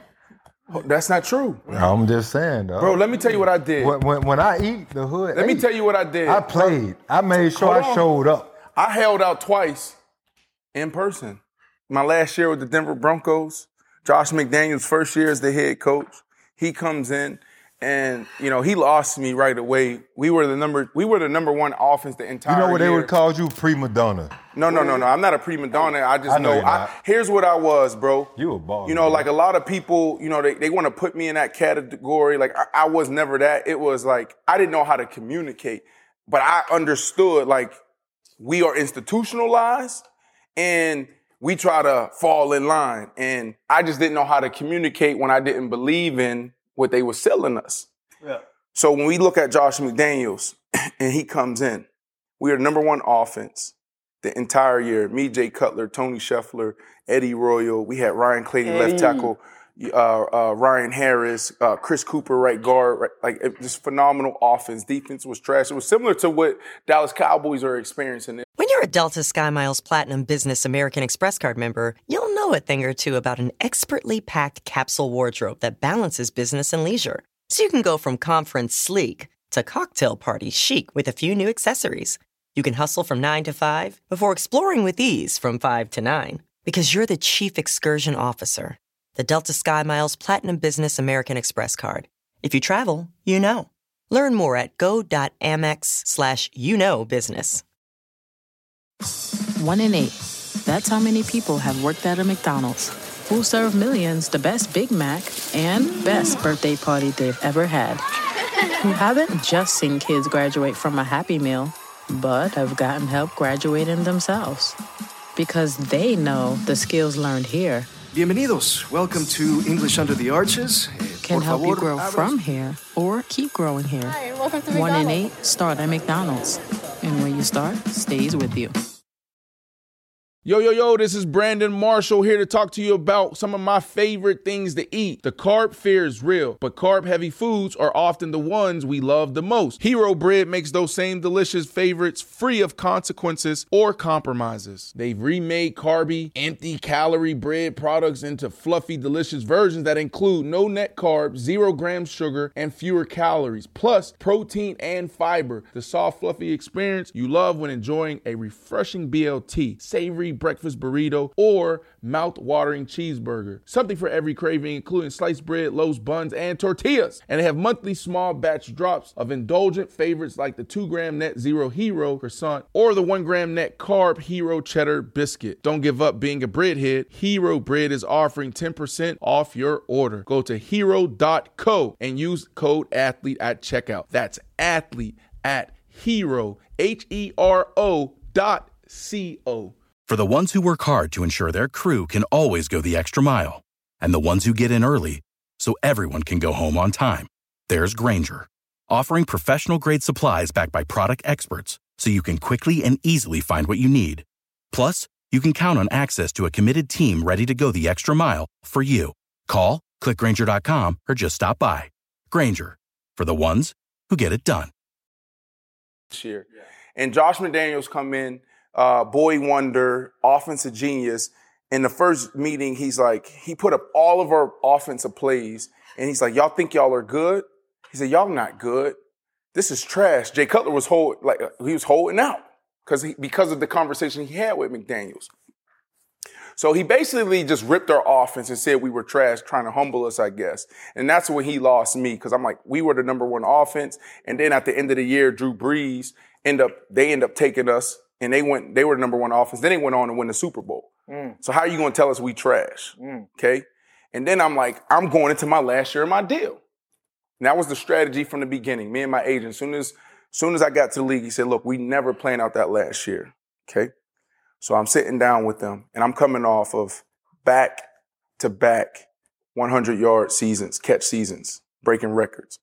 That's not true. I'm just saying, dog. Bro, let me tell you what I did. When I eat, the hood Let me tell you what I did. I played. I made sure I showed up. I held out twice in person. My last year with the Denver Broncos, Josh McDaniels' first year as the head coach, he comes in and, he lost me right away. We were the number one offense the entire year. You know what they would call you? Prima donna. No. I'm not a prima donna. I just know. Here's what I was, bro. You a baller. Like a lot of people, they want to put me in that category. Like I was never that. It was like I didn't know how to communicate, but I understood like we are institutionalized and we try to fall in line. And I just didn't know how to communicate when I didn't believe in what they were selling us. Yeah. So when we look at Josh McDaniels and he comes in, we are the number one offense the entire year. Me, Jay Cutler, Tony Scheffler, Eddie Royal. We had Ryan Clady, left tackle, Ryan Harris, Chris Cooper, right guard. Right, like just phenomenal offense. Defense was trash. It was similar to what Dallas Cowboys are experiencing. When you're a Delta SkyMiles Platinum Business American Express card member, you'll know a thing or two about an expertly packed capsule wardrobe that balances business and leisure. So you can go from conference sleek to cocktail party chic with a few new accessories. You can hustle from 9 to 5 before exploring with ease from 5 to 9. Because you're the chief excursion officer. The Delta SkyMiles Platinum Business American Express card. If you travel, you know. Learn more at go.amex/business. 1 in 8. That's how many people have worked at a McDonald's. Who serve millions the best Big Mac and best birthday party they've ever had. Who haven't just seen kids graduate from a Happy Meal, but have gotten help graduating themselves. Because they know the skills learned here Bienvenidos. Welcome to English Under the Arches. Can help you grow from here or keep growing here. Hi, welcome to 1 in McDonald's. 8 start at McDonald's. And when you start, stays with you. Yo, this is Brandon Marshall here to talk to you about some of my favorite things to eat. The carb fear is real, but carb-heavy foods are often the ones we love the most. Hero Bread makes those same delicious favorites free of consequences or compromises. They've remade carby, empty-calorie bread products into fluffy, delicious versions that include no net carbs, 0 grams sugar, and fewer calories, plus protein and fiber. The soft, fluffy experience you love when enjoying a refreshing BLT, savory breakfast burrito, or mouth-watering cheeseburger. Something for every craving, including sliced bread, loaves, buns, and tortillas. And they have monthly small batch drops of indulgent favorites like the 2-gram net Zero Hero croissant or the 1-gram net carb Hero cheddar biscuit. Don't give up being a breadhead. Hero Bread is offering 10% off your order. Go to hero.co and use code ATHLETE at checkout. That's athlete at hero, HERO.co. For the ones who work hard to ensure their crew can always go the extra mile, and the ones who get in early so everyone can go home on time, there's Grainger, offering professional-grade supplies backed by product experts so you can quickly and easily find what you need. Plus, you can count on access to a committed team ready to go the extra mile for you. Call, click Grainger.com, or just stop by. Grainger, for the ones who get it done. Year. And Josh McDaniels come in, boy wonder, offensive genius. In the first meeting, he's like, he put up all of our offensive plays, and he's like, y'all think y'all are good? He said, y'all not good. This is trash. Jay Cutler was holding out because of the conversation he had with McDaniels. So he basically just ripped our offense and said we were trash, trying to humble us, I guess. And that's when he lost me, because I'm like, we were the number one offense. And then at the end of the year, Drew Brees end up taking us, and they were the number one offense. Then they went on to win the Super Bowl. So how are you going to tell us we trash? Okay. And then I'm like, I'm going into my last year of my deal. And that was the strategy from the beginning. Me and my agent, soon as I got to the league, he said, look, we never planned out that last year. Okay. So I'm sitting down with them, and I'm coming off of back-to-back 100-yard seasons, catch seasons, breaking records.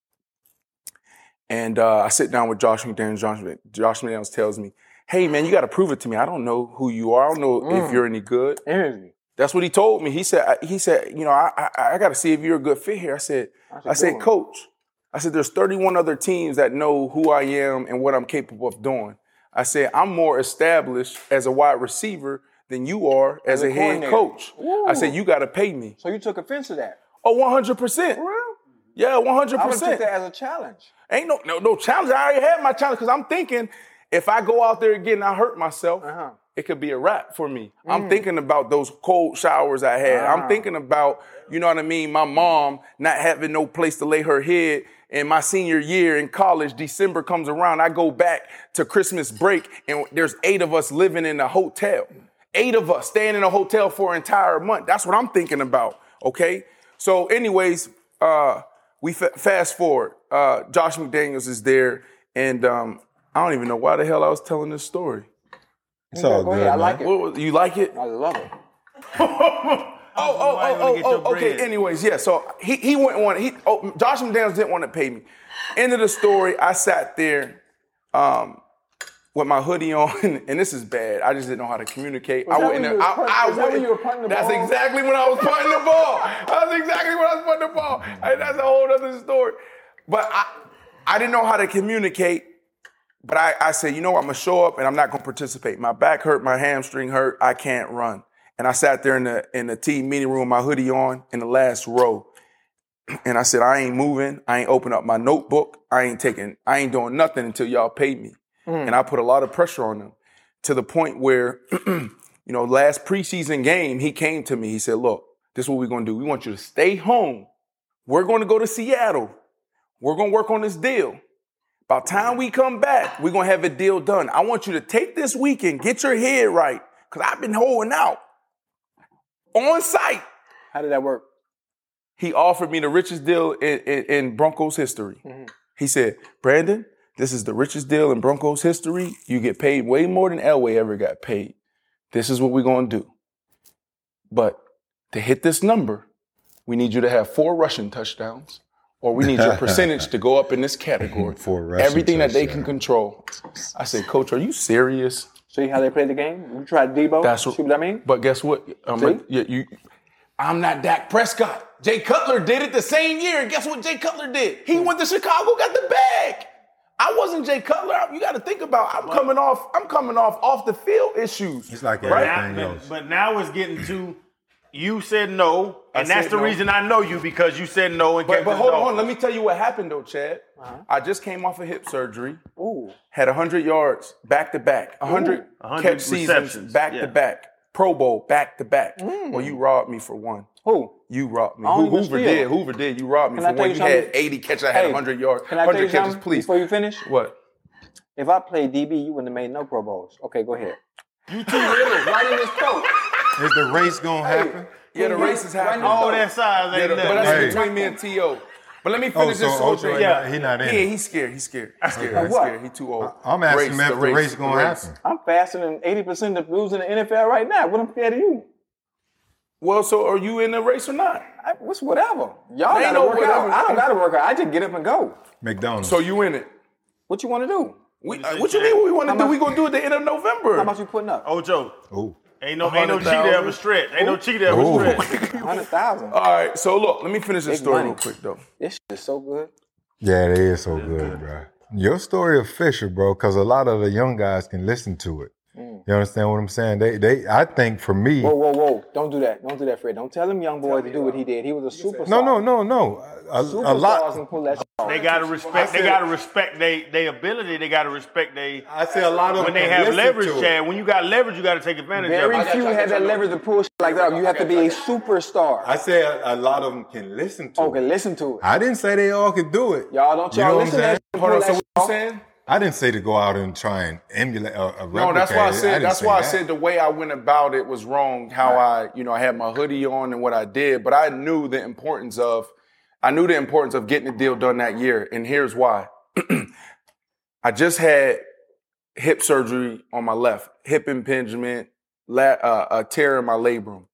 And I sit down with Josh McDaniels. Josh McDaniels tells me, hey, man, you got to prove it to me. I don't know who you are. I don't know if you're any good. That's what he told me. He said, you know, I got to see if you're a good fit here. I said, Coach, there's 31 other teams that know who I am and what I'm capable of doing. I said, I'm more established as a wide receiver than you are as a head coach. Ooh. I said, you got to pay me. So you took offense to that? Oh, 100%. For real? Yeah, 100%. I would take that as a challenge. Ain't no challenge. I already had my challenge, because I'm thinking if I go out there again and I hurt myself, it could be a wrap for me. I'm thinking about those cold showers I had. I'm thinking about, you know what I mean, my mom not having no place to lay her head. In my senior year in college, December comes around, I go back to Christmas break, and there's 8 of us living in a hotel. 8 of us staying in a hotel for an entire month. That's what I'm thinking about, okay? So anyways, we fast forward. Josh McDaniels is there, and I don't even know why the hell I was telling this story. It's all good, I like it. You like it? I love it. Okay. Anyways, yeah. So he went on. Josh McDaniels didn't want to pay me. End of the story. I sat there with my hoodie on, and this is bad. I just didn't know how to communicate. Was that when you were punting the ball? That's exactly when I was punting the ball. That's exactly when I was punting the ball. And that's a whole other story. But I didn't know how to communicate. But I said, you know what? I'm gonna show up, and I'm not gonna participate. My back hurt. My hamstring hurt. I can't run. And I sat there in the team meeting room with my hoodie on in the last row. And I said, I ain't moving. I ain't opening up my notebook. I ain't doing nothing until y'all pay me. And I put a lot of pressure on them, to the point where, last preseason game, he came to me. He said, look, this is what we're going to do. We want you to stay home. We're going to go to Seattle. We're going to work on this deal. By the time we come back, we're going to have a deal done. I want you to take this weekend, get your head right, because I've been holding out. On site. How did that work? He offered me the richest deal in Broncos history. He said, Brandon, this is the richest deal in Broncos history. You get paid way more than Elway ever got paid. This is what we're going to do. But to hit this number, we need you to have 4 rushing touchdowns, or we need your percentage to go up in this category. Everything that they can control. I said, Coach, are you serious? See how they play the game? You tried Debo? That's See what I mean? But guess what? I'm not Dak Prescott. Jay Cutler did it the same year, and guess what Jay Cutler did? He went to Chicago, got the bag. I wasn't Jay Cutler. You got to think about. I'm coming off the field issues. It's like everything else. But now it's getting to. You said no, and that's the reason I know you, because you said no and kept But hold on, let me tell you what happened though, Chad. I just came off of hip surgery. Had 100 yards back to back, 100 catch seasons back to back, Pro Bowl back to back. Well, you robbed me for one. Who? You robbed me. Hoover did. You robbed me for one. You had 80 catches. I had 100 yards. Can I tell you 100 catches, something please. before you finish? What? If I played DB, you wouldn't have made no Pro Bowls. Okay, go ahead. You too little. Right in this coat. Is the race gonna happen? Yeah, the race is happening. All that size ain't But that's between me and T.O. But let me finish this whole thing. He not in. Yeah, he's scared. He's scared. He too old. I'm asking him if the race gonna happen. I'm faster than 80% of losing the NFL right now. What I'm scared of you? Well, so are you in the race or not? What's whatever. Y'all gotta work out. I don't gotta work out. I just get up and go. McDonald's. So you in it? What you want to do? What you mean? What we want to do? We gonna do it at the end of November. How much you putting up? Ojo. Oh. Ain't no cheater ever stretch. Ain't no cheater ever stretch. 100,000. All right. So look, let me finish this story real quick though. This shit is so good. Yeah, it is so good, bro. Your story official, bro, because a lot of the young guys can listen to it. You understand what I'm saying? I think for me. Whoa. Don't do that. Don't do that, Fred. Don't tell them young boy to do what he did. He was a superstar. No. A lot. Can pull that shit off. They gotta respect. They gotta respect their ability. They gotta respect they. I say a lot of when they have leverage, Chad. When you got leverage, you gotta take advantage of it. Very few have that leverage to pull shit like that. You have to be a superstar. I say a lot of them can listen to it. Okay, listen to it. I didn't say they all could do it. Y'all don't listen to that. Hold on. So what you saying? I didn't say to go out and try and emulate a replicate. No, that's why I said. That's why I said the way I went about it was wrong. How I had my hoodie on and what I did, but I knew the importance of getting the deal done that year, and here's why. I just had hip surgery on my left, hip impingement, a tear in my labrum.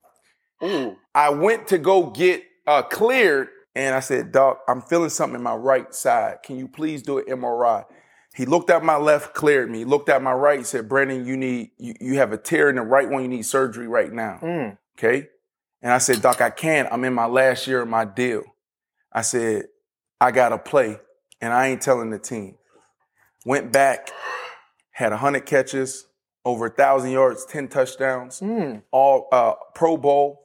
I went to go get cleared, and I said, "Doc, I'm feeling something in my right side. Can you please do an MRI?" He looked at my left, cleared me. He looked at my right, said, "Brandon, you have a tear in the right one. You need surgery right now." Okay? And I said, "Doc, I can't. I'm in my last year of my deal." I said, "I got to play, and I ain't telling the team." Went back, had 100 catches, over 1,000 yards, 10 touchdowns, all Pro Bowl.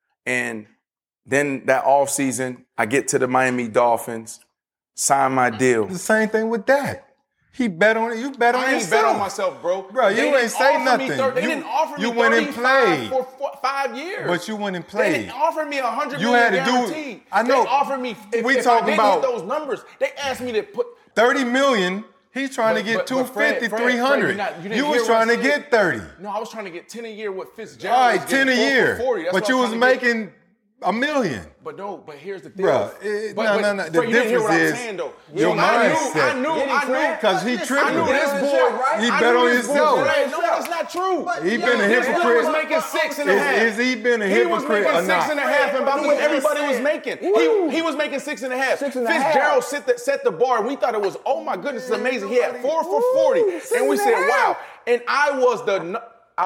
And then that offseason, I get to the Miami Dolphins, sign my deal. The same thing with Dak. He bet on it. You bet on yourself. I ain't bet on myself, bro. Bro, you ain't say nothing. They didn't offer me you went and played for 5 years. But you went and played. They didn't offer me $100 million you had to guaranteed. Do it. I know. They offered me. If I didn't hit those numbers, they asked me to put $30 million. He's trying to get 250, 300. You was trying to get 30. No, I was trying to get 10 a year with Fitzgerald. All right, 10 a year. But you was making $1 million. But here's the thing. Bro, no. The difference is your mindset. I knew. Because he tripping. I knew this boy. He bet on himself. No, that's not true. He been a hypocrite. He was making 6.5. Is he been a hypocrite or not? He was making 6.5 about what everybody was making. He was making 6.5. Fitzgerald set the bar, and we thought it was, oh my goodness, it's amazing. He had 4 for 40. And we said, wow. And I was the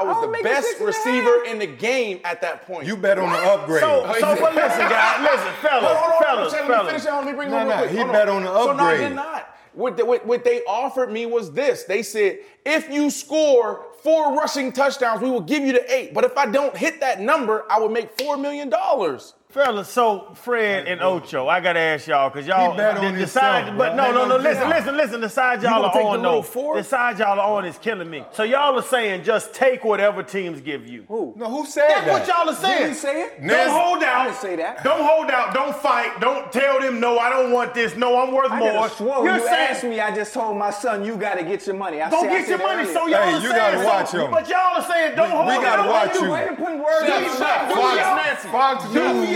best receiver in the game at that point. You bet on the upgrade. So but listen, guys, fellas. Let me bring No, he bet on the upgrade. So no, I did not. What they offered me was this. They said, if you score 4 rushing touchdowns, we will give you the 8. But if I don't hit that number, I would make $4 million. Fellas, so Fred and Ocho, I gotta ask y'all, because y'all decide. But no, listen. The side y'all are on, though. The side y'all are on is killing me. So y'all are saying just take whatever teams give you. Who? No, who said That's that? what y'all are saying. Did he say it? Don't hold out. I didn't say that. Don't hold out. Don't fight. Don't tell them no. I don't want this. No, I'm worth more. You asked me. I just told my son you got to get your money. Don't get your money. So y'all are saying. You gotta watch him. But y'all are saying don't hold out. We gotta watch you. Putting words Fox,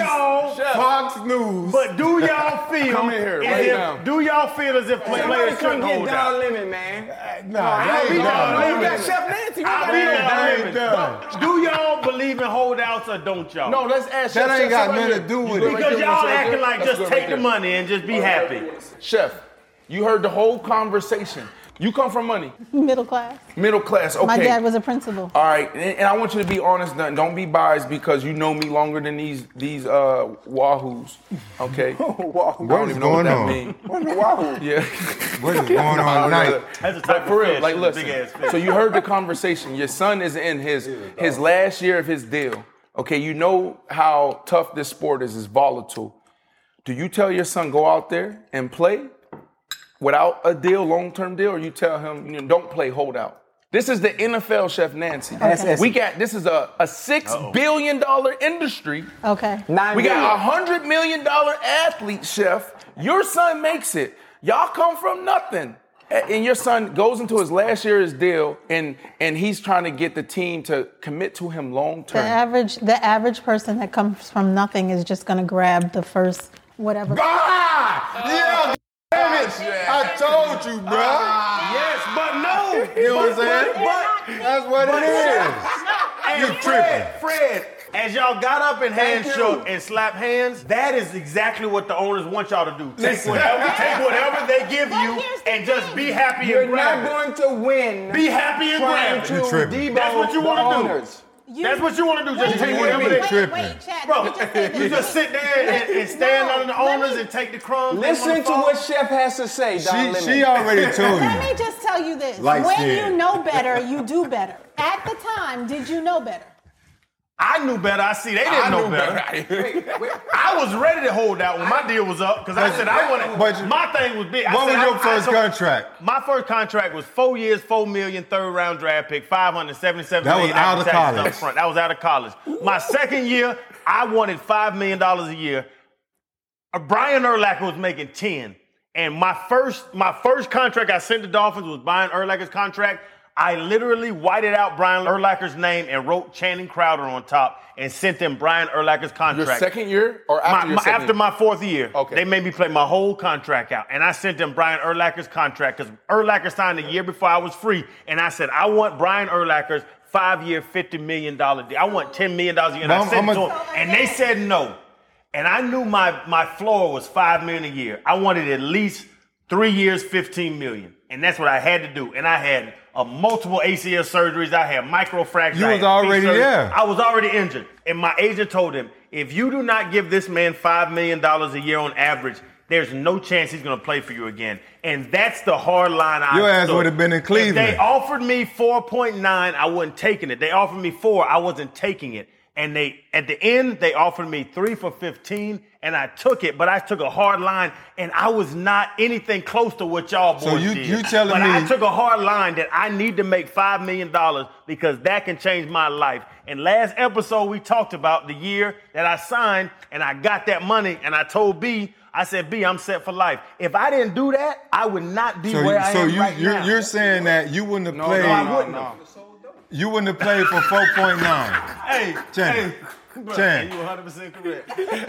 y'all, Fox News. But do y'all feel? Come in here, lay down. Do y'all feel as if players shouldn't hold out? Limit, man. Nah, they ain't done. You got Chef Nancy. I ain't done. Do y'all believe in holdouts or don't y'all? No, let's ask That Chef. ain't got Chef, nothing right to do here. with You it. good Because right there, y'all Chef, right acting there? like That's just good take right the there. money and just be happy. Chef, you heard the whole conversation. You come from money. Middle class. Middle class, okay. My dad was a principal. All right, and I want you to be honest. Don't be biased because you know me longer than these wahoos. Okay. Wahoo. I don't even know what that means. What's the Wahoo? Yeah. What is going on tonight? That's a But type for of real, fish, like it's a big ass listen. fish. So you heard the conversation. Your son is in his last year of his deal. Okay, you know how tough this sport is. It's volatile. Do you tell your son go out there and play without a deal, long-term deal, or you tell him don't play, hold out? This is the NFL, Chef Nancy. Okay. This is a $6 billion industry. Okay. We got $100 million athlete, Chef. Your son makes it. Y'all come from nothing. And your son goes into his last year of his deal, and he's trying to get the team to commit to him long term. The average person that comes from nothing is just going to grab the first whatever. Yeah, damn it. I told you, bro. Yes, but no. You know what I'm saying? That's what it is. You tripping. Fred, as y'all got up and hand shook and slapped hands, that is exactly what the owners want y'all to do. Take whatever they give you and just be happy You're and grab not it. going to win. Be happy and grab it. You tripping. That's what you want to do. That's what you want to do. Just take whatever they tripping. Chad, Bro, let me just say this. you just sit there and stand under the owners and take the crumbs. Listen to what Chef has to say, Don She already told Let you. me just tell you this. Light When skin. you know better, you do better. At the time, did you know better? I knew better. I see they didn't know better. I was ready to hold out when my deal was up because I said I wanted. But my thing was big. What was your first contract? My first contract was 4 years, $4 million, third round draft pick, $577 That was million out of after taxes college. up front. That was out of college. My second year, I wanted $5 million a year. Brian Urlacher was making 10. And my first contract I sent the Dolphins was Brian Urlacher's contract. I literally whited out Brian Urlacher's name and wrote Channing Crowder on top and sent them Brian Urlacher's contract. Your second year or after your second After year? my fourth year. Okay. They made me play my whole contract out. And I sent them Brian Urlacher's contract because Urlacher signed a year before I was free. And I said, I want Brian Urlacher's 5-year, $50 million deal. I want $10 million a year. And I sent it to them. And they said no. And I knew my floor was $5 million a year. I wanted at least 3 years, $15 million. And that's what I had to do. And I had multiple ACL surgeries. I had microfractures. You was already there. I was already injured. And my agent told him, if you do not give this man $5 million a year on average, there's no chance he's going to play for you again. And that's the hard line I Your ass stood. would have been in Cleveland. If they offered me 4.9, I wasn't taking it. They offered me 4, I wasn't taking it. And at the end, they offered me 3 for 15, and I took it. But I took a hard line, and I was not anything close to what y'all boys did. you telling but me- I took a hard line that I need to make $5 million because that can change my life. And last episode, we talked about the year that I signed, and I got that money, and I told B, I said, B, I'm set for life. If I didn't do that, I would not be where I am right now. You're saying that you wouldn't have played. No, I wouldn't have. You wouldn't have played for 4.9. Hey, Chan. bro, Chan. you 100% correct.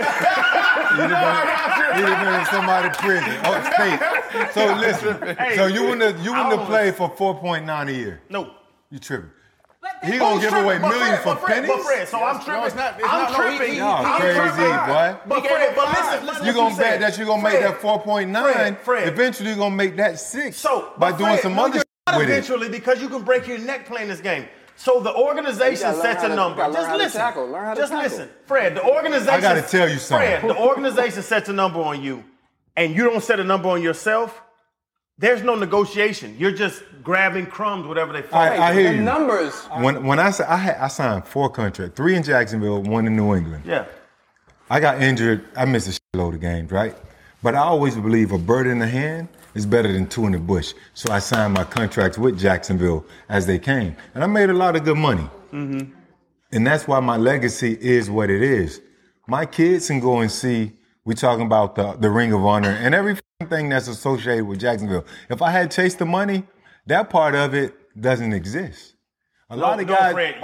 You'd have been in somebody's prison. Oh, state. So listen. Hey, so you wouldn't have played for 4.9 a year. No. You tripping. He gonna give away millions for pennies? But Fred, so I'm tripping. I'm tripping. Y'all crazy, boy. But Fred, listen. You gonna bet that you gonna make that 4.9. Fred. Eventually you gonna make that 6 So, by but doing Fred, some no, other you're shit not with it. eventually because you can break your neck playing this game. So the organization sets a number. Just listen. Just listen. Fred, the organization. I gotta tell you something. Fred, the organization sets a number on you, and you don't set a number on yourself. There's no negotiation. You're just grabbing crumbs, whatever they fall. I hear you. Numbers. When I say I signed 4 contracts, 3 in Jacksonville, 1 in New England. Yeah. I got injured. I missed a shitload of games, right? But I always believe a bird in the hand is better than 2 in the bush. So I signed my contracts with Jacksonville as they came. And I made a lot of good money. Mm-hmm. And that's why my legacy is what it is. My kids can go and see, we talking about the Ring of Honor and everything that's associated with Jacksonville. If I had chased the money, that part of it doesn't exist. A lot of guys. Fred,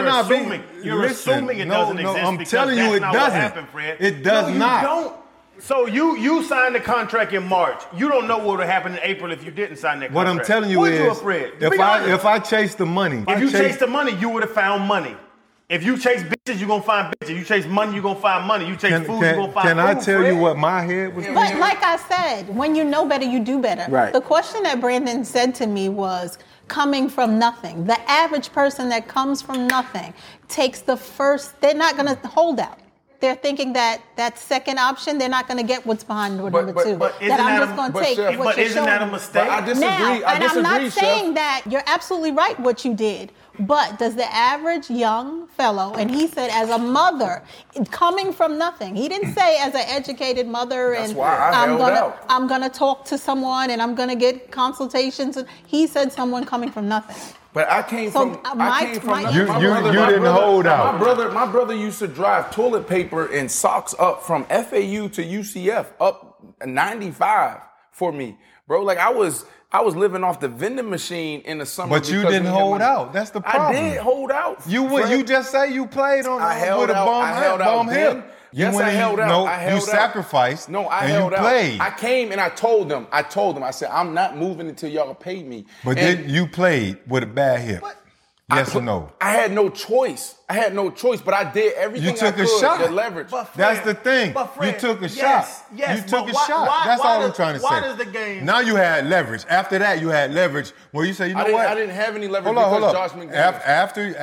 you're listen, assuming it doesn't exist. I'm because telling you, that's it not doesn't. What happened, Fred. It does you not. Don't. So you signed the contract in March. You don't know what would happen in April if you didn't sign that contract. What I'm telling you would is, Fred? if I chase the money, if you chase the money, you would have found money. If you chase bitches, you're going to find bitches. You chase money, you're going to find money. You chase food, you're going to find food. Can I tell you what my head was But like I said, when you know better, you do better. Right. The question that Brandon said to me was coming from nothing. The average person that comes from nothing takes the first, they're not going to hold out. They're thinking that second option, they're not going to get what's behind number two. But that I'm just going to take Chef, what you're isn't showing that a me. mistake? I disagree. Now, I disagree, I'm not Chef. saying that you're absolutely right what you did, but does the average young fellow, and he said as a mother, coming from nothing, he didn't say as an educated mother That's and why I held out. I'm gonna talk to someone and I'm gonna get consultations. He said someone coming from nothing. But I came So, from. my- I came from. my- You didn't hold out. My brother used to drive toilet paper and socks up from FAU to UCF up 95 for me, bro. Like I was living off the vending machine in the summer. But you didn't hold out. That's the problem. I did hold out. You just say you played on I held with a out. bum I held out hip. then. Yes, I held out. No, I held you out. sacrificed. No, I and held you out. played. I came and I told them. I said, I'm not moving until y'all pay me. But then you played with a bad hip. Yes or no? I had no choice. But I did everything You took I a could shot. to leverage. That's the thing. You took a shot. Yes, you took but a why- shot. why- That's why all I'm does- trying to say. why does the game- Now you had leverage. After that, you had leverage where you say, you know what? I didn't have any leverage Hold on. Josh McDaniels.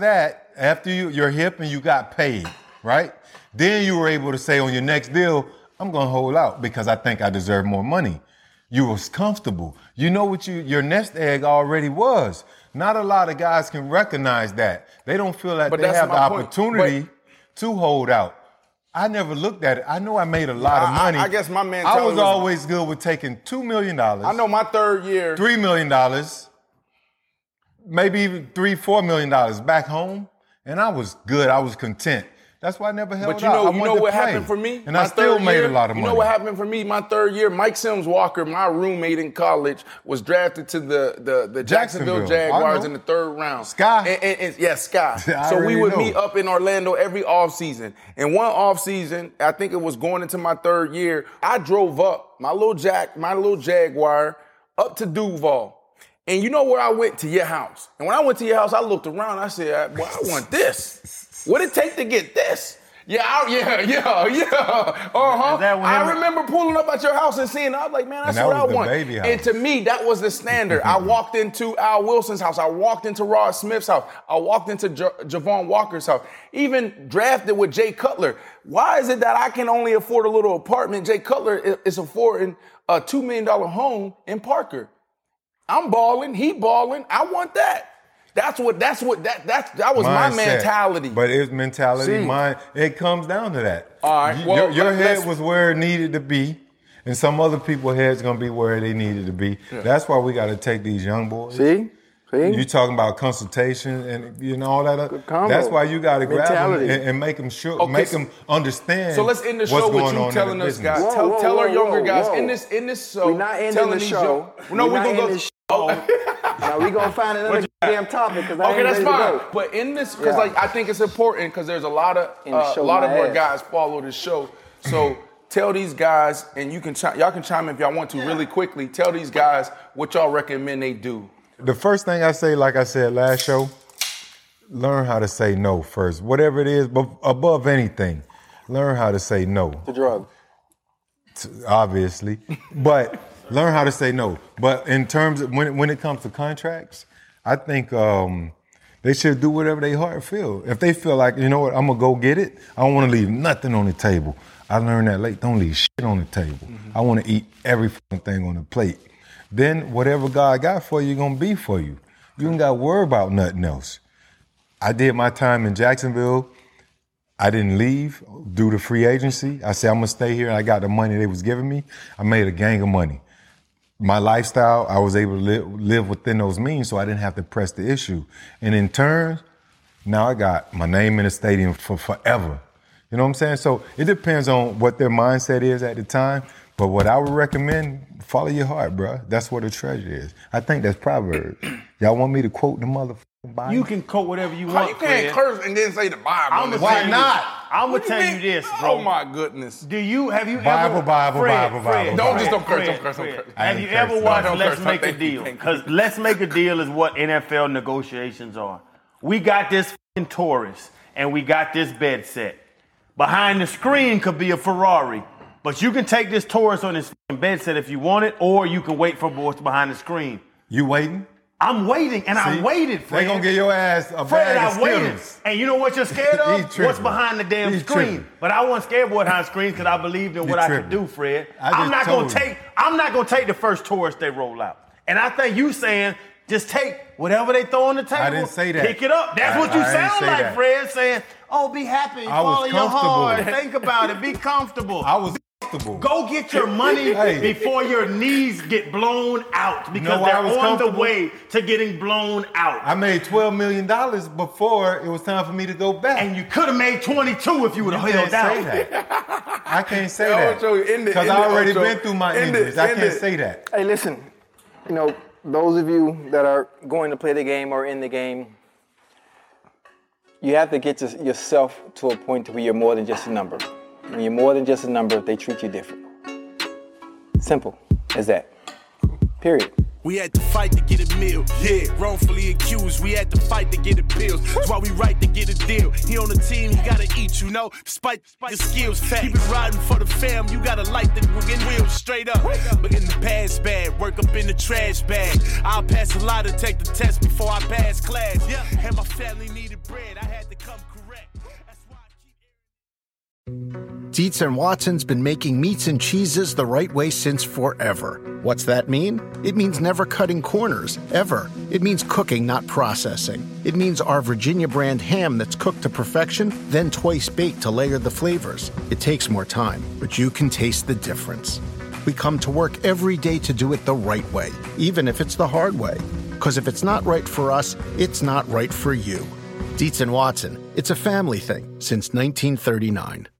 After you're hip and you got paid, right? Then you were able to say on your next deal, I'm going to hold out because I think I deserve more money. You was comfortable. You know what your nest egg already was. Not a lot of guys can recognize that. They don't feel that But they that's have the my point. opportunity to hold out. I never looked at it. I know I made a lot of money. I guess my mentality I was was- always good with taking $2 million. I know my third year. $3 million, maybe even $4 million back home, and I was good. I was content. That's why I never held But out. you know what happened for me? And I still made a lot of money. You know what happened for me? My third year, Mike Sims Walker, my roommate in college, was drafted to the Jacksonville Jaguars in the third round. Sky. Yes, Sky. I So we would already meet know. up in Orlando every offseason. And one offseason, I think it was going into my third year, I drove up my little Jaguar up to Duval. And you know where I went? To your house. And when I went to your house, I looked around. I said, well, I want this. What it take to get this? Yeah. I remember pulling up at your house and seeing it. I was like, man, that's And that what I was the want. baby house. And to me, that was the standard. I walked into Al Wilson's house. I walked into Rod Smith's house. I walked into Javon Walker's house. Even drafted with Jay Cutler. Why is it that I can only afford a little apartment? Jay Cutler is affording a $2 million home in Parker. I'm balling. He balling. I want that. That was my mentality. But it's mentality, See? mine. It comes down to that. All right. Well, your head let's- was where it needed to be, and some other people's heads gonna be where they needed to be. Yeah. That's why we got to take these young boys. See? You talking about consultation and all that. Good combo. That's why you got to grab them Mentality. and make them sure, Okay, make them understand. So let's end the what's show with going you on telling in the us, business. guys. Tell our younger guys whoa. in this show. We're not ending telling the these show. No, we're gonna go. Now we're going to find another damn topic because I Okay, ain't that's ready fine. to go. But in this, because Yeah. I think it's important because there's a lot of show our my guys follow this show. So tell these guys, and y'all can chime in if y'all want to really quickly. Tell these guys what y'all recommend they do. The first thing I say, like I said last show, learn how to say no first. Whatever it is, but above anything, learn how to say no. The drug. Obviously, but learn how to say no. But in terms of when it comes to contracts, I think they should do whatever their heart feel. If they feel like, you know what, I'm gonna go get it, I don't want to leave nothing on the table. I learned that late. Don't leave shit on the table. I want to eat every fucking thing on the plate. Then whatever God got for you, gonna be for you. You ain't got to worry about nothing else. I did my time in Jacksonville. I didn't leave due to free agency. I said, I'm gonna stay here, and I got the money they was giving me. I made a gang of money. My lifestyle, I was able to live within those means, so I didn't have to press the issue. And in turn, now I got my name in the stadium for forever. You know what I'm saying? So it depends on what their mindset is at the time. But what I would recommend, follow your heart, bro. That's where the treasure is. I think that's Proverbs. Y'all want me to quote the motherfucker? You can quote whatever you How want. you can't curse and then say the Bible? Why not? I'm gonna tell you this, bro. Oh my goodness. Have you ever Bible. Don't curse. Have you ever watched Let's Make a Deal? Because Let's Make a Deal is what NFL negotiations are. We got this f***ing Taurus and we got this bed set. Behind the screen could be a Ferrari, but you can take this Taurus on this f***ing bed set if you want it, or you can wait for what's behind the screen. You waiting? I'm waiting, and I waited, Fred. They gonna get your ass a Fred, bag of I waited. Skittles. And you know what you're scared of? What's behind the damn screen. Tripping. But I wasn't scared behind screens because I believed in what I could do, Fred. I'm not gonna take the first Taurus they roll out. And I think you saying just take whatever they throw on the table. I didn't say that. Pick it up. That's what you sound like, that. Fred, saying, oh, be happy, follow your heart, think about it, be comfortable. I was comfortable. Go get your money before your knees get blown out, because they're on the way to getting blown out. I made $12 million before it was time for me to go back. And you could have made 22 if you would have held out. I can't say that. Because I already been through my injuries. I can't say that. Hey, listen, those of you that are going to play the game or in the game, you have to get yourself to a point where you're more than just a number. When you're more than just a number, they treat you different. Simple as that. Period. We had to fight to get a meal. Yeah, wrongfully accused. We had to fight to get appeals. That's why we right to get a deal. He on the team, he gotta eat, despite your skills. Keep it riding for the fam. You gotta light the wheels straight up. But in the past bad, work up in the trash bag. I'll pass a lot to take the test before I pass class. Yeah, and my family needed bread. I had to come correct. That's why I keep. Dietz & Watson's been making meats and cheeses the right way since forever. What's that mean? It means never cutting corners, ever. It means cooking, not processing. It means our Virginia brand ham that's cooked to perfection, then twice baked to layer the flavors. It takes more time, but you can taste the difference. We come to work every day to do it the right way, even if it's the hard way. Because if it's not right for us, it's not right for you. Dietz & Watson, it's a family thing since 1939.